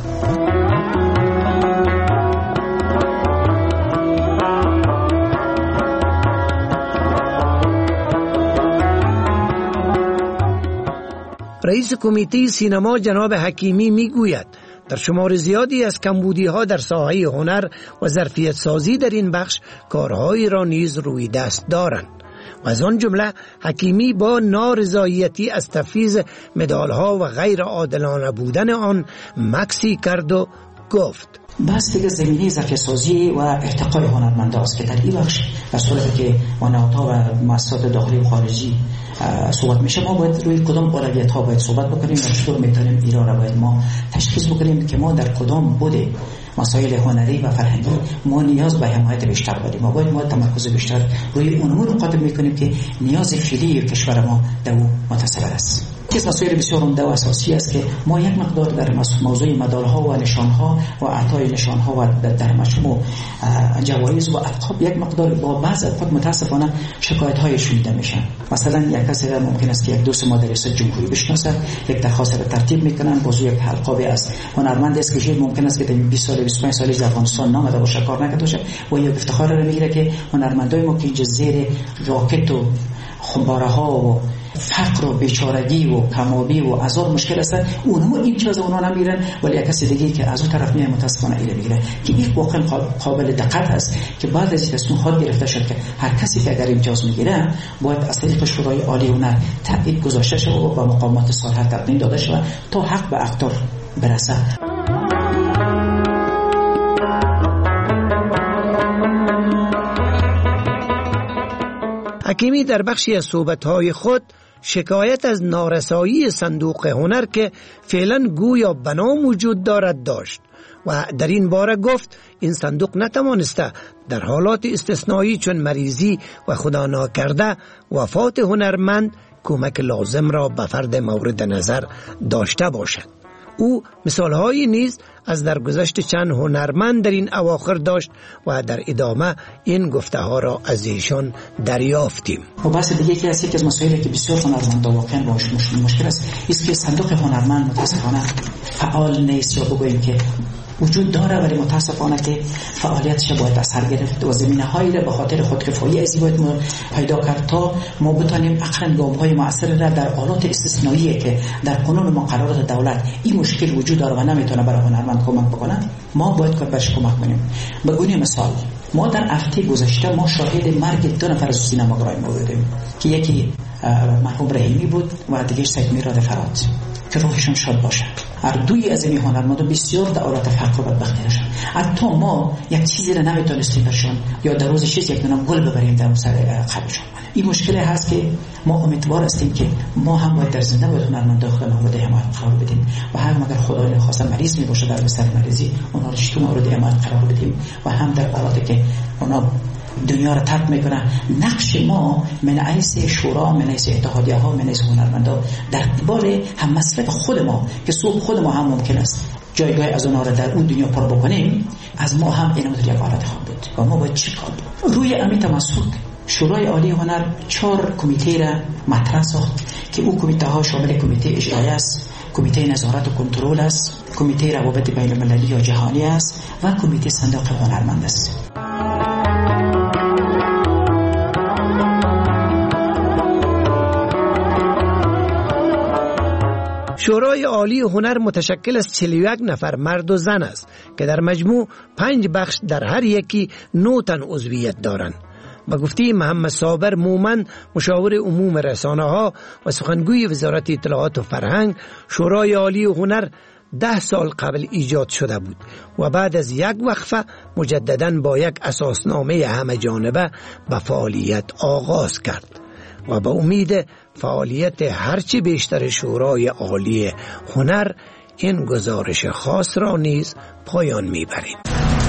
رئیس کمیته سینما جناب حکیمی میگوید در شمار زیادی از کمبودی‌ها در ساحه هنر و ظرفیت سازی در این بخش کارهایی را نیز روی دست دارند. و از آن جمله حکیمی با نارضایتی از تفویض مدال‌ها و غیر عادلانه بودن آن مکسی کرد و گفت: بحث دیگه زمینه ظرفیت سازی و ارتقای هنرمندان است که در این بخش در صورتی که نهادها و مؤسسات داخلی و خارجی صحبت میشه، ما باید روی کدام اولویت ها باید صحبت بکنیم و چطور میتونیم ایران را باید ما تشخیص بکنیم که ما در کدام بوده مسائل هنری و فرهنگی ما نیاز به حمایت بیشتر داریم. ما باید تمرکز بیشتر روی اون نقاط میکنیم که نیاز فعلی کشور ما در او متصل است. چیز مسائل بسیار عمده و اساسی است که ما یک مقدار در موضوع مدال ها و نشان ها و اعطای نشان ها و در مجموع جوایز و القاب یک مقدار با بعض افراد متاسفانه شکایت های شنیده میشن. مثلا یک کسی ممکن است که یک دوست ما در ریاست جمهوری بشناسه، یک درخواست را ترتیب میکنن با یک القاب از هنرمند است که ممکن است که در 20 سال 25 سال در افغانستان نامده باشه، کار نکرده باشه و یا افتخار را میگیره که هنرمندای ما که زیر راکت و خمباره ها و فقر و بیچارگی و کمابی و عذاب مشکل هستن، اونها این چیز اونا نمیرن، ولی یک کسی دیگه که از اون طرف میاد متاسفانه ایله میگیره که این واقعا قابل دقت است که بعد از این تصمیم خود گرفته شد که هر کسی که اگر امتیاز میگیره باید از طریق شورای عالی هنر تایید گذاشته شود و به مقامات صالحه تقدیم داده شود تا حق به اقدار برسه. حکیمی در بخشی از صحبت‌های خود شکایت از نارسایی صندوق هنر که فعلا گویا بنا موجود دارد داشت و در این باره گفت این صندوق نتوانسته در حالات استثنایی چون مریضی و خدا ناکرده وفات هنرمند کمک لازم را به فرد مورد نظر داشته باشد. او مثالهایی نیز از درگذشت چند هنرمند در این اواخر داشت و در ادامه این گفته ها را از ایشان دریافتیم. و بحث دیگه که از یک از مسائلی که بسیار هنرمندا واقعا باش مشکل است که صندوق هنرمند متاسفانه فعال نیست، یا بگوییم که وجود داره ولی متاسفانه که فعالیتش باید اثر گرفت و زمینه‌هایی را به خاطر خودکفایی ازی باید پیدا کرد تا ما بتانیم اقرن گام‌های مؤثر را در حالات استثنایی که در قانون مقررات دولت این مشکل وجود داره و نمیتونه برای هنرمند کمک بکنه، ما باید بهش کمک کنیم. به گونه مثال ما در هفته گذشته ما شاهد مرگ 2 نفر از سینماگرای ما بودیم که یکی مرحوم رحیمی بود و دیگه سید میراد فرات که روحشون شاد باشه. هر دوی از این هنرمندان بسیار در حالت فقر و بدبختی داشتن. حتی ما یک چیزی را نمیتونستیم برشون یا در روز چیز یک دونه گل ببریم در سر قبرشون. این مشکل هست که ما امیدوار هستیم که ما هم باید در زنده باید هنرمندان خود ما باید حمایت قرار بدیم و هم اگر خدای نخواسته مریض می باشه در بستر مریضی اونها رو چطور مورد حمایت قرار بدیم و هم در حالاتی که اونا دنیا را ترک میکنه نقش ما من حیث شورا، من حیث اتحادیه ها، من حیث هنرمندا در قبال هم مسلک خود ما که صبح خود ما هم ممکن است جایگاه از اونها را در اون دنیا پر بکنیم، از ما هم این مدل یک حالت خواهد بود و ما باید چی کار بود. روی امی تمسک شورای عالی هنر 4 کمیته را مطرح ساخت که او کمیته ها شامل کمیته اجرایی است، کمیته نظارت و کنترل است، کمیته روابط بین المللی یا جهانی است و کمیته صندوق هنرمند است. شورای عالی هنر متشکل از 41 نفر مرد و زن است که در مجموع 5 بخش در هر یکی 9 تن عضویت دارند. با گفته محمد صابر مومن مشاور عموم رسانه ها و سخنگوی وزارت اطلاعات و فرهنگ، شورای عالی هنر 10 سال قبل ایجاد شده بود و بعد از یک وقفه مجدداً با یک اساسنامه همه جانبه به فعالیت آغاز کرد و با امید فعالیت هرچی بیشتر شورای عالی هنر این گزارش خاص را نیز پایان می‌بریم.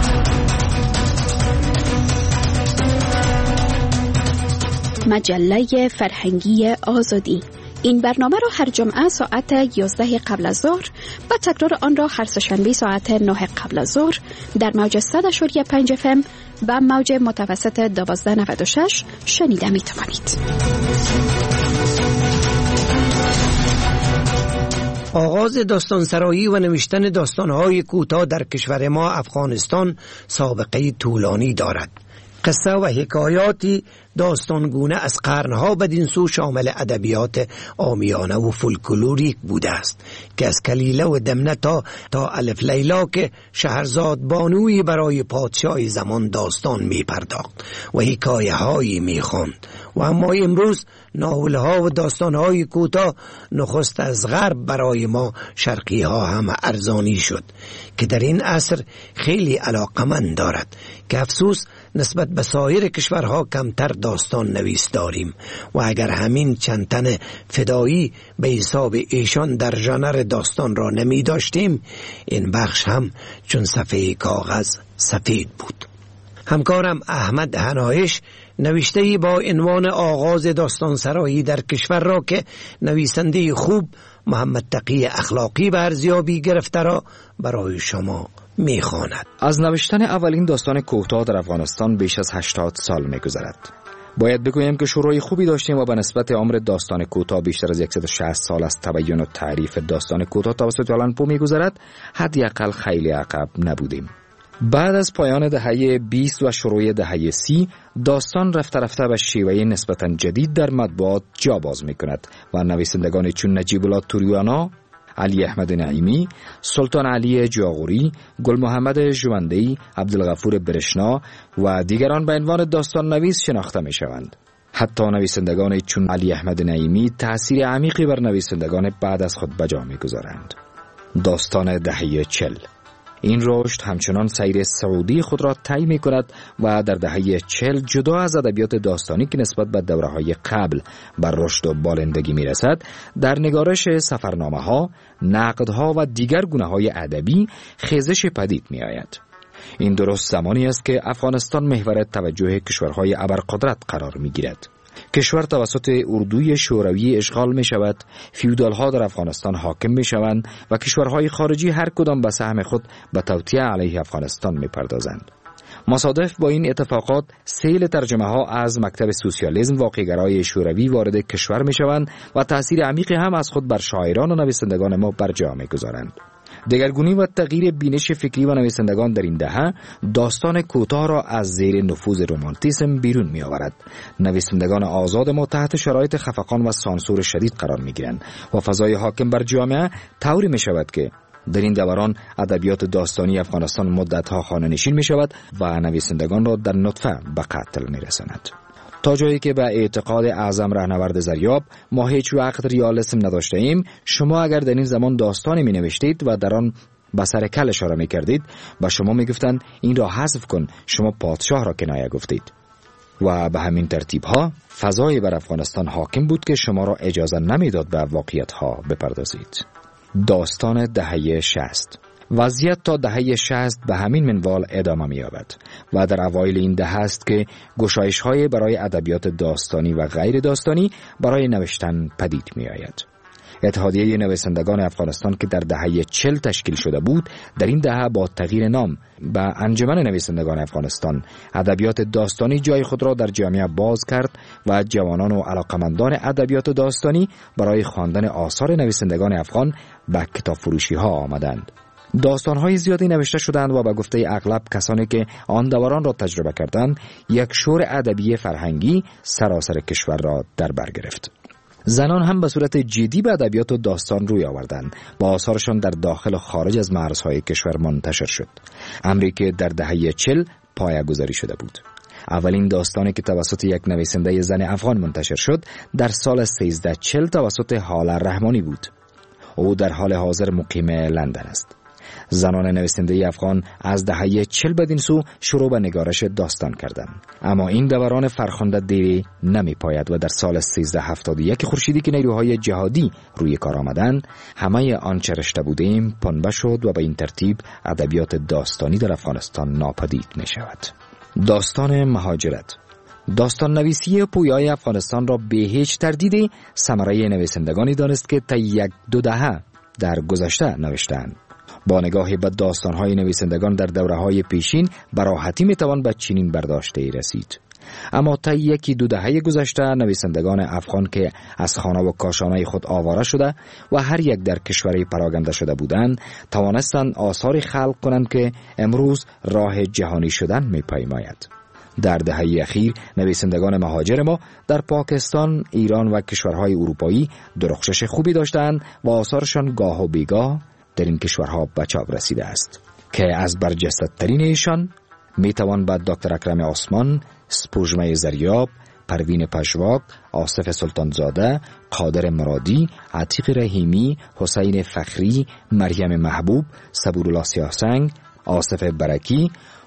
مجله فرهنگی آزادی. این برنامه را هر جمعه ساعت 11 قبل از ظهر و تکرار آن را هر سه‌شنبه ساعت 9 قبل از ظهر در موج 100.5 FM و موج متوسط 1296 شنیده می توانید. آغاز داستانسرایی و نوشتن داستان‌های کوتاه در کشور ما افغانستان سابقه طولانی دارد. قصه و حکایاتی داستانگونه از قرنها بدین سو شامل ادبیات عامیانه و فولکلوریک بوده است که از کلیله و دمنه تا الف لیلا که شهرزاد بانوی برای پادشاه زمان داستان می پرداخت و حکایه هایی می خواند. و اما امروز ناولها و داستانهای کوتاه نخست از غرب برای ما شرقی ها هم ارزانی شد که در این عصر خیلی علاقمند دارد که افسوس نسبت به سایر کشورها کمتر داستان نویس داریم و اگر همین چند تن فدایی به حساب ایشان در ژانر داستان را نمی داشتیم، این بخش هم چون صفحه کاغذ سفید بود. همکارم احمد هنایش نوشته‌ای با عنوان آغاز داستان سرایی در کشور را که نویسنده خوب محمد تقی اخلاقی به ارزیابی گرفته را برای شما می‌خواند. از نوشتن اولین داستان کوتاه در افغانستان بیش از 80 سال می‌گذرد. باید بگویم که شروع خوبی داشتیم و به نسبت عمر داستان کوتاه بیشتر از 160 سال از تبیین و تعریف داستان کوتاه توسط آلن پو می‌گذرد، حداقل خیلی عقب نبودیم. بعد از پایان دهه 20 و شروع دهه 30 داستان رفته رفته به شیوه نسبتاً جدید در مطبوعات جا باز می‌کند و نویسندگان چون نجیب الله توریانا، علی احمد نعیمی، سلطان علی جاغوری، گل محمد ژونده‌ای، عبدالغفور برشنا و دیگران به عنوان داستان نویس شناخته می‌شوند. حتی نویسندگان چون علی احمد نعیمی تأثیر عمیقی بر نویسندگان بعد از خود بجا می‌گذارند. داستان دهه 40 این رشد همچنان سیر صعودی خود را طی می‌کند و در دهه 40 جدا از ادبیات داستانی که نسبت به دوره‌های قبل بر رشد و بالندگی می‌رسد، در نگارش سفرنامه‌ها، نقدها و دیگر گونه‌های ادبی خیزش پدید می‌آید. این درست زمانی است که افغانستان محور توجه کشورهای ابرقدرت قرار می‌گیرد. کشور توسط اردوی شوروی اشغال می شود، فیودالها در افغانستان حاکم می شوند و کشورهای خارجی هر کدام به سهم خود به توطئه علیه افغانستان می پردازند. مصادف با این اتفاقات سیل ترجمه ها از مکتب سوسیالیسم واقع‌گرای شوروی وارد کشور می شوند و تأثیر عمیقی هم از خود بر شاعران و نویسندگان ما برجا می گذارند. دگرگونی و تغییر بینش فکری و نویسندگان در این دهه داستان کوتاه را از زیر نفوذ رمانتیسم بیرون می آورد. نویسندگان آزاد ما تحت شرایط خفقان و سانسور شدید قرار می گیرند و فضای حاکم بر جامعه طوری می شود که در این دوران ادبیات داستانی افغانستان مدت‌ها خانه‌نشین می شود و نویسندگان را در نطفه به قتل می رساند. تا جایی که به اعتقاد اعظم رهنورد زریاب ما هیچ وقت ریالیسم نداشته ایم، شما اگر در این زمان داستانی می نوشتید و در آن به سر کل اشاره می کردید و شما می گفتند این را حذف کن، شما پادشاه را کنایه گفتید. و به همین ترتیب ها فضای بر افغانستان حاکم بود که شما را اجازه نمیداد به واقعیت ها بپردازید. داستان دهه 60 وضعیت تا دهه 60 به همین منوال ادامه می‌یابد و در اوایل این دهه است که گشایش‌های برای ادبیات داستانی و غیر داستانی برای نوشتن پدید می‌آید. اتحادیه نویسندگان افغانستان که در دهه 40 تشکیل شده بود، در این دهه با تغییر نام به انجمن نویسندگان افغانستان ادبیات داستانی جای خود را در جامعه باز کرد و جوانان و علاقمندان ادبیات داستانی برای خواندن آثار نویسندگان افغان به کتاب فروشی‌ها آمدند. داستان‌های زیادی نوشته شدند و به گفته اغلب کسانی که آن دوران را تجربه کردند، یک شور ادبی فرهنگی سراسر کشور را در بر گرفت. زنان هم به صورت جدی به ادبیات و داستان روی آوردند و آثارشان در داخل و خارج از مرزهای کشور منتشر شد. امری که در دهه 40 پایه‌گذاری شده بود. اولین داستانی که توسط یک نویسنده زن افغان منتشر شد در سال 1340 توسط هاله رحمانی بود. او در حال حاضر مقیم لندن است. زنان نویسنده افغان از دهه 40 بدین سو شروع به نگارش داستان کردند، اما این دوران فرخنده دیری نمی پاید و در سال 1371 خورشیدی که نیروهای جهادی روی کار آمدند، همه آنچه رشته بودیم پنبه شد و به این ترتیب ادبیات داستانی در افغانستان ناپدید می شود. داستان مهاجرت داستان نویسی پویای افغانستان را به هیچ تردیدی ثمره نویسندگانی دانست که طی 1-2 دهه در گذشته نوشتند. با نگاهی به داستان‌های نویسندگان در دوره‌های پیشین به راحتی می‌توان به چنین برداشتی رسید. اما طی 1-2 دهه گذشته نویسندگان افغان که از خانه و کاشانه خود آواره شده و هر یک در کشوری پراگنده شده بودند، توانستند آثاری خلق کنند که امروز راه جهانی شدن می‌پیماید. در دهه اخیر نویسندگان مهاجر ما در پاکستان، ایران و کشورهای اروپایی درخشش خوبی داشتند و آثارشان گاه و بیگاه در این کشورها به چاپ رسیده است که از برجسته‌ترین ایشان میتوان به دکتر اکرم عثمان، سپوږمۍ زریاب، پروین پژواک، آصف سلطانزاده، قادر مرادی، عتیق رحیمی، حسین فخری، مریم محبوب، صبورالله سیاهسنگ، آصف برکی،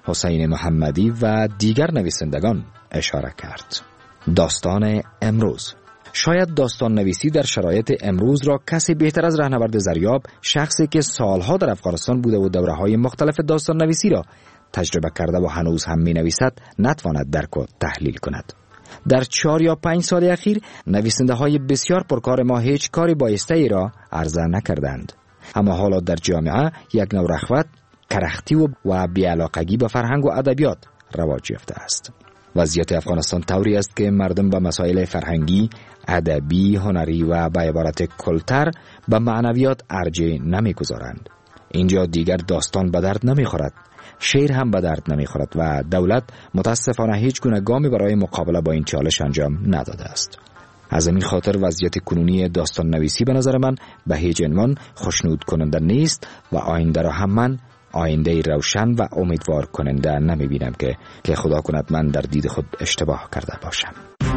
حسین محمدی و دیگر نویسندگان اشاره کرد. داستان امروز. شاید داستان نویسی در شرایط امروز را کسی بهتر از رهنورد زریاب، شخصی که سالها در افغانستان بوده و دوره‌های مختلف داستان نویسی را تجربه کرده و هنوز هم می نویسد نتواند درک و تحلیل کند. در 4 یا 5 سال اخیر نویسنده های بسیار پرکار ما هیچ کاری بایسته ای را عرضه نکردند. اما حالا در جامعه یک نوع رغبت، کرختی و بی‌علاقگی به فرهنگ و ادبیات رواج یافته است. وضعیت افغانستان طوری است که مردم به مسائل فرهنگی، ادبی، هنری و به عبارت کلتر به معنویات ارجح نمیگذارند. اینجا دیگر داستان به درد نمیخورد، شعر هم به درد نمیخورد و دولت متاسفانه هیچ گونه گامی برای مقابله با این چالش انجام نداده است. از این خاطر وضعیت کنونی داستان نویسی به نظر من به هیچ عنوان خوشنود کننده نیست و آینده را هم من آینده روشن و امیدوار کننده نمی بینم که خدا کند من در دید خود اشتباه کرده باشم.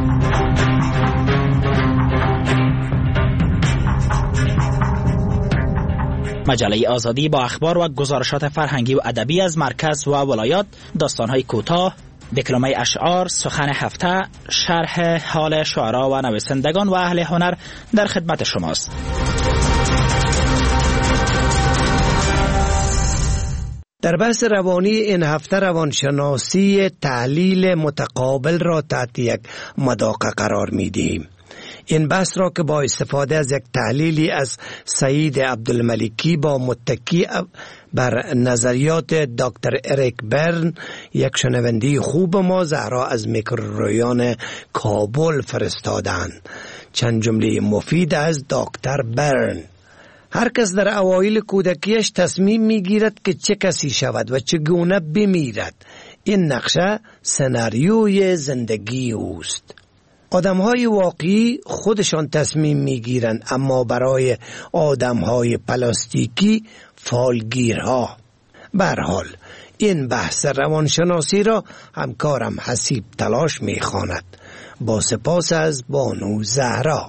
مجله آزادی با اخبار و گزارشات فرهنگی و ادبی از مرکز و ولایات، داستان‌های کوتاه، دکلمه اشعار، سخن هفته، شرح حال شعرا و نویسندگان و اهل هنر در خدمت شماست. در بحث روانی این هفته روانشناسی تحلیل متقابل را تحت یک مداقه قرار می‌دهیم. این بحث را که با استفاده از یک تحلیلی از سعید عبدالملکی با متکی بر نظریات دکتر اریک برن، یک شنونده خوب ما زهرا از میکروریان کابل فرستادند. چند جمله مفید از دکتر برن. هر کس در اوایل کودکیش تصمیم میگیرد که چه کسی شود و چگونه بمیرد. این نقشه سناریوی زندگی اوست. آدم‌های واقعی خودشان تصمیم میگیرند، اما برای آدم‌های پلاستیکی فالگیرها. به هر حال این بحث روانشناسی را همکارم حسیب تلاش میخواند. با سپاس از بانو زهرا.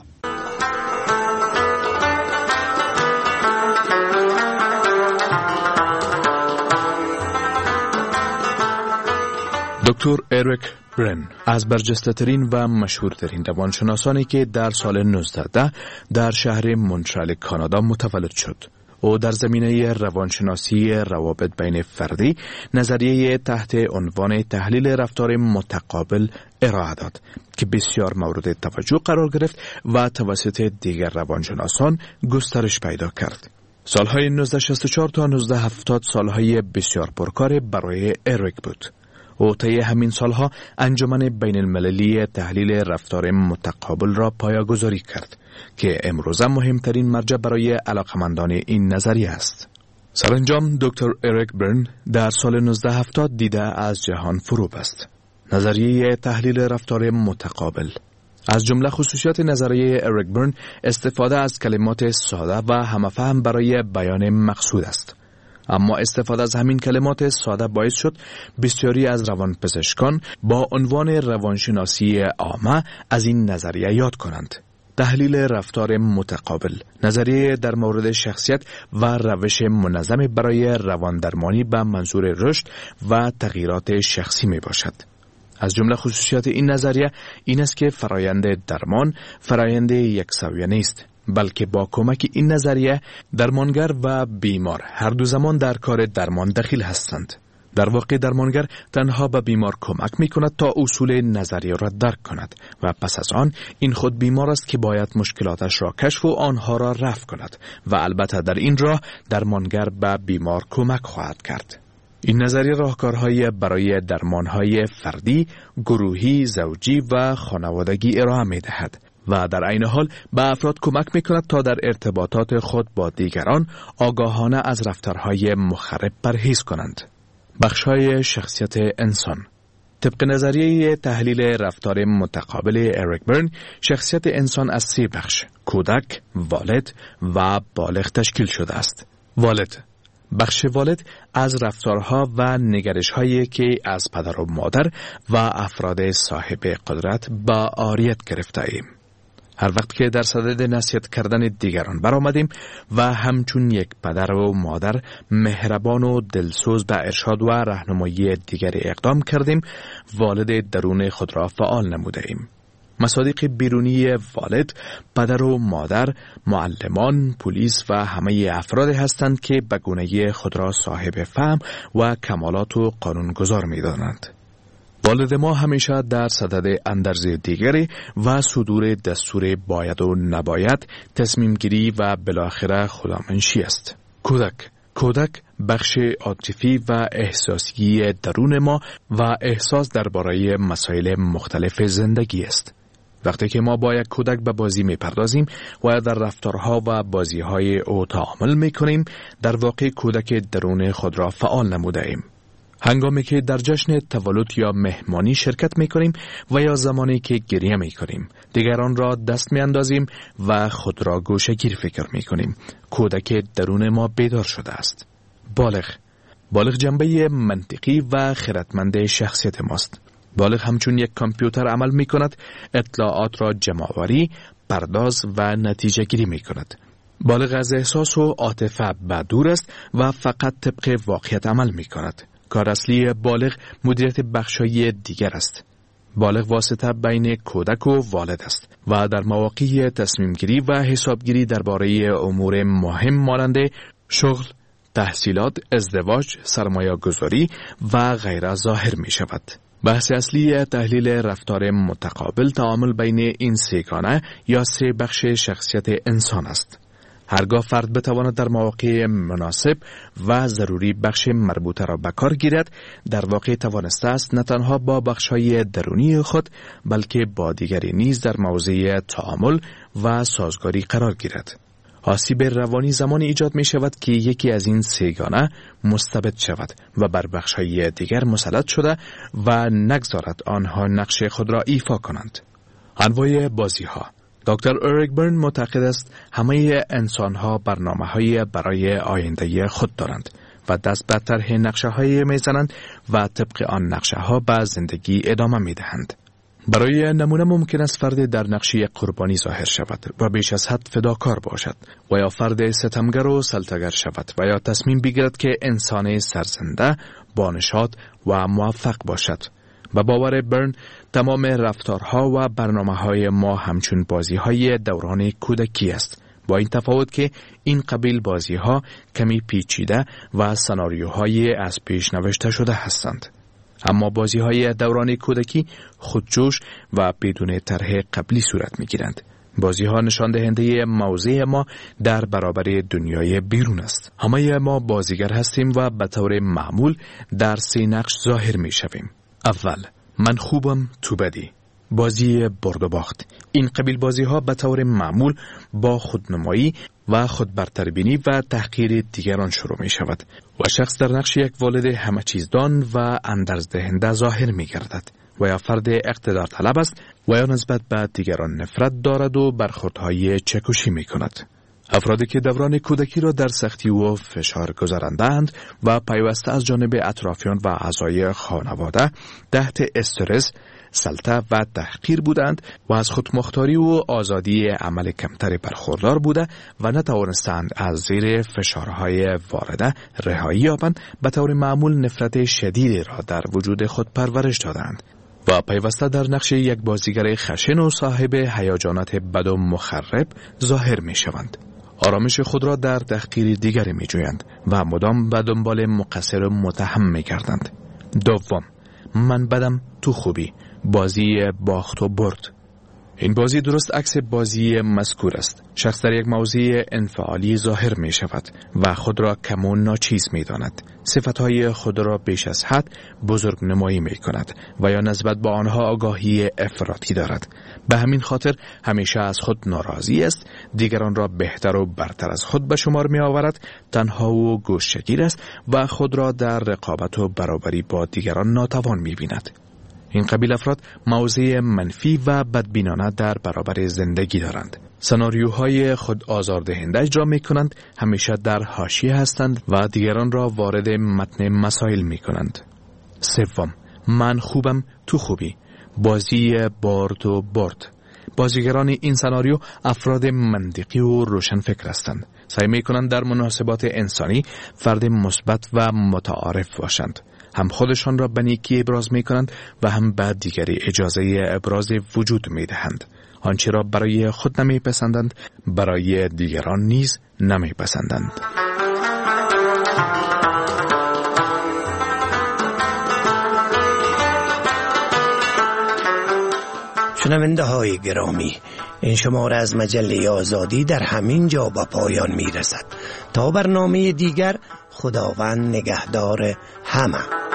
دکتر اریک برن از برجسته‌ترین و مشهورترین روانشناسانی که در سال 1910 در شهر مونترال کانادا متولد شد. او در زمینه روانشناسی روابط بین فردی نظریه تحت عنوان تحلیل رفتار متقابل ارائه داد که بسیار مورد توجه قرار گرفت و توسط دیگر روانشناسان گسترش پیدا کرد. سالهای 1964 تا 1970 سالهای بسیار پرکار برای اریک بود. او طی همین سالها انجمن بین المللی تحلیل رفتار متقابل را پایه‌گذاری کرد که امروزه مهمترین مرجع برای علاقمندان این نظریه است. سرانجام دکتر اریک برن در سال 1970 دیده از جهان فرو بست. نظریه تحلیل رفتار متقابل. از جمله خصوصیات نظریه اریک برن استفاده از کلمات ساده و همفهم برای بیان مقصود است. اما استفاده از همین کلمات ساده باعث شد بسیاری از روانپزشکان با عنوان روانشناسی عامه از این نظریه یاد کنند. تحلیل رفتار متقابل، نظریه در مورد شخصیت و روش منظم برای رواندرمانی به منظور رشد و تغییرات شخصی می باشد. از جمله خصوصیات این نظریه این است که فرایند درمان فرایند یکسویه نیست، بلکه با کمک این نظریه درمانگر و بیمار هر دو زمان در کار درمان دخیل هستند. در واقع درمانگر تنها به بیمار کمک می کند تا اصول نظریه را درک کند و پس از آن این خود بیمار است که باید مشکلاتش را کشف و آنها را رفع کند و البته در این راه درمانگر به بیمار کمک خواهد کرد. این نظریه راهکارهای برای درمانهای فردی، گروهی، زوجی و خانوادگی ارائه می دهد و در عین حال به افراد کمک می کند تا در ارتباطات خود با دیگران آگاهانه از رفتارهای مخرب پرهیز کنند. بخش‌های شخصیت انسان. طبق نظریه تحلیل رفتار متقابل اریک برن، شخصیت انسان از 3 بخش، کودک، والد و بالغ تشکیل شده است. والد. بخش والد از رفتارها و نگرش‌هایی که از پدر و مادر و افراد صاحب قدرت با عاریت گرفته ایم. هر وقت که در صدد نصیحت کردن دیگران برآمدیم و همچون یک پدر و مادر مهربان و دلسوز به ارشاد و راهنمایی دیگری اقدام کردیم، والد درون خود را فعال نموده ایم. مصادیق بیرونی والد، پدر و مادر، معلمان، پلیس و همه افراد هستند که به گونه خود را صاحب فهم و کمالات و قانونگذار می دانند. والد ما همیشه در صدد اندرز دیگری و صدور دستور باید و نباید، تصمیم گیری و بالاخره خودمنشی است. کودک بخش عاطفی و احساسی درون ما و احساس درباره مسائل مختلف زندگی است. وقتی که ما با یک کودک به بازی می پردازیم و در رفتارها و بازیهای او تعامل می کنیم، در واقع کودک درون خود را فعال نموده ایم. هنگامی که در جشن تولد یا مهمانی شرکت می کنیم و یا زمانی که گریه می کنیم، دیگران را دست می اندازیم و خود را گوشه‌گیر فکر می کنیم. کودک درون ما بیدار شده است. بالغ جنبه منطقی و خردمند شخصیت ماست. بالغ همچون یک کامپیوتر عمل می کند، اطلاعات را جمع‌آوری، پرداز و نتیجه گیری می کند. بالغ از احساس و عاطفه دور است و فقط طبق واقعیت عمل می کند. کار اصلی بالغ مدیریت بخشای دیگر است. بالغ واسطه بین کودک و والد است و در مواقع تصمیم گیری و حسابگیری درباره امور مهم مانند شغل، تحصیلات، ازدواج، سرمایه گذاری و غیره ظاهر می شود. بحث اصلی تحلیل رفتار متقابل تعامل بین این سگانه یا سه بخش شخصیت انسان است. هرگاه فرد بتواند در مواقع مناسب و ضروری بخش مربوطه را به کار گیرد، در واقع توانسته است نه تنها با بخش‌های درونی خود بلکه با دیگری نیز در موضع تعامل و سازگاری قرار گیرد. آسیب روانی زمانی ایجاد می شود که یکی از این سگانه مستبد شود و بر بخش‌های دیگر مسلط شده و نگذارد آنها نقش خود را ایفا کنند. انواع بازی‌ها. دکتر اریک برن معتقد است همه انسان‌ها برنامه‌های برای آینده خود دارند و دست به طرح نقشه‌های می‌زنند و طبق آن نقشه‌ها به زندگی ادامه می‌دهند. برای نمونه ممکن است فرد در نقشه قربانی ظاهر شود و بیش از حد فداکار باشد و یا فرد ستمگر و سلطه‌گر شود و یا تصمیم بگیرد که انسان سرزنده، بانشاد و موفق باشد. به باور برن تمام رفتارها و برنامه‌های ما همچون بازی‌های دوران کودکی است، با این تفاوت که این قبیل بازی‌ها کمی پیچیده و سناریوهای از پیش نوشته شده هستند. اما بازی‌های دوران کودکی خودجوش و بدون طرح قبلی صورت می‌گیرند. بازی‌ها نشان دهنده موضع ما در برابر دنیای بیرون است. همه ما بازیگر هستیم و به طور معمول در سه نقش ظاهر می‌شویم. اول، من خوبم تو بدی. بازی برد و باخت. این قبیل بازی‌ها به طور معمول با خودنمایی و خودبرتربینی و تحقیر دیگران شروع می شود و شخص در نقش یک والد همه چیز دان و اندرزدهنده ظاهر می گردد و یا فرد اقتدار طلب است و یا نسبت به دیگران نفرت دارد و برخوردهای چکشی می کند. افرادی که دوران کودکی را در سختی و فشار گذراندند و پیوسته از جانب اطرافیان و اعضای خانواده تحت استرس، سلطه و تحقیر بودند و از خودمختاری و آزادی عمل کمتری برخوردار بوده و نتوانستند از زیر فشارهای وارده رهایی یابند، به طور معمول نفرت شدیدی را در وجود خود پرورش دادند و پیوسته در نقش یک بازیگر خشن و صاحب هیجانات بد و مخرب ظاهر می شوند. آرامش خود را در تحقیر دیگری می جویند و مدام به دنبال مقصر و متهم می گردند. دوم، من بدم تو خوبی. بازی باخت و برد. این بازی درست عکس بازی مذکور است. شخص در یک موضع انفعالی ظاهر می شود و خود را کم و ناچیز می داند. صفتهای خود را بیش از حد بزرگ نمایی می کند و یا نسبت با آنها آگاهی افراطی دارد. به همین خاطر همیشه از خود ناراضی است، دیگران را بهتر و برتر از خود به شمار می آورد، تنها و گوشه‌گیر است و خود را در رقابت و برابری با دیگران ناتوان می بیند. این قبیل افراد موضع منفی و بدبینانه در برابر زندگی دارند. سناریوهای خود آزاردهنده اجرا می کنند، همیشه در حاشیه هستند و دیگران را وارد متن مسائل می کنند. سوم، من خوبم تو خوبی. بازی برد و برد. بازیگران این سناریو افراد منطقی و روشن فکر هستند. سعی می‌کنند در مناسبات انسانی فرد مثبت و متعارف باشند. هم خودشان را به نیکی ابراز می‌کنند و هم به دیگری اجازه ابراز وجود می‌دهند. آنچه را برای خود نمی‌پسندند برای دیگران نیز نمی‌پسندند. شنونده های گرامی، این شماره از مجله آزادی در همین جا به پایان می رسد. تا برنامه دیگر، خداوند نگهدار همه.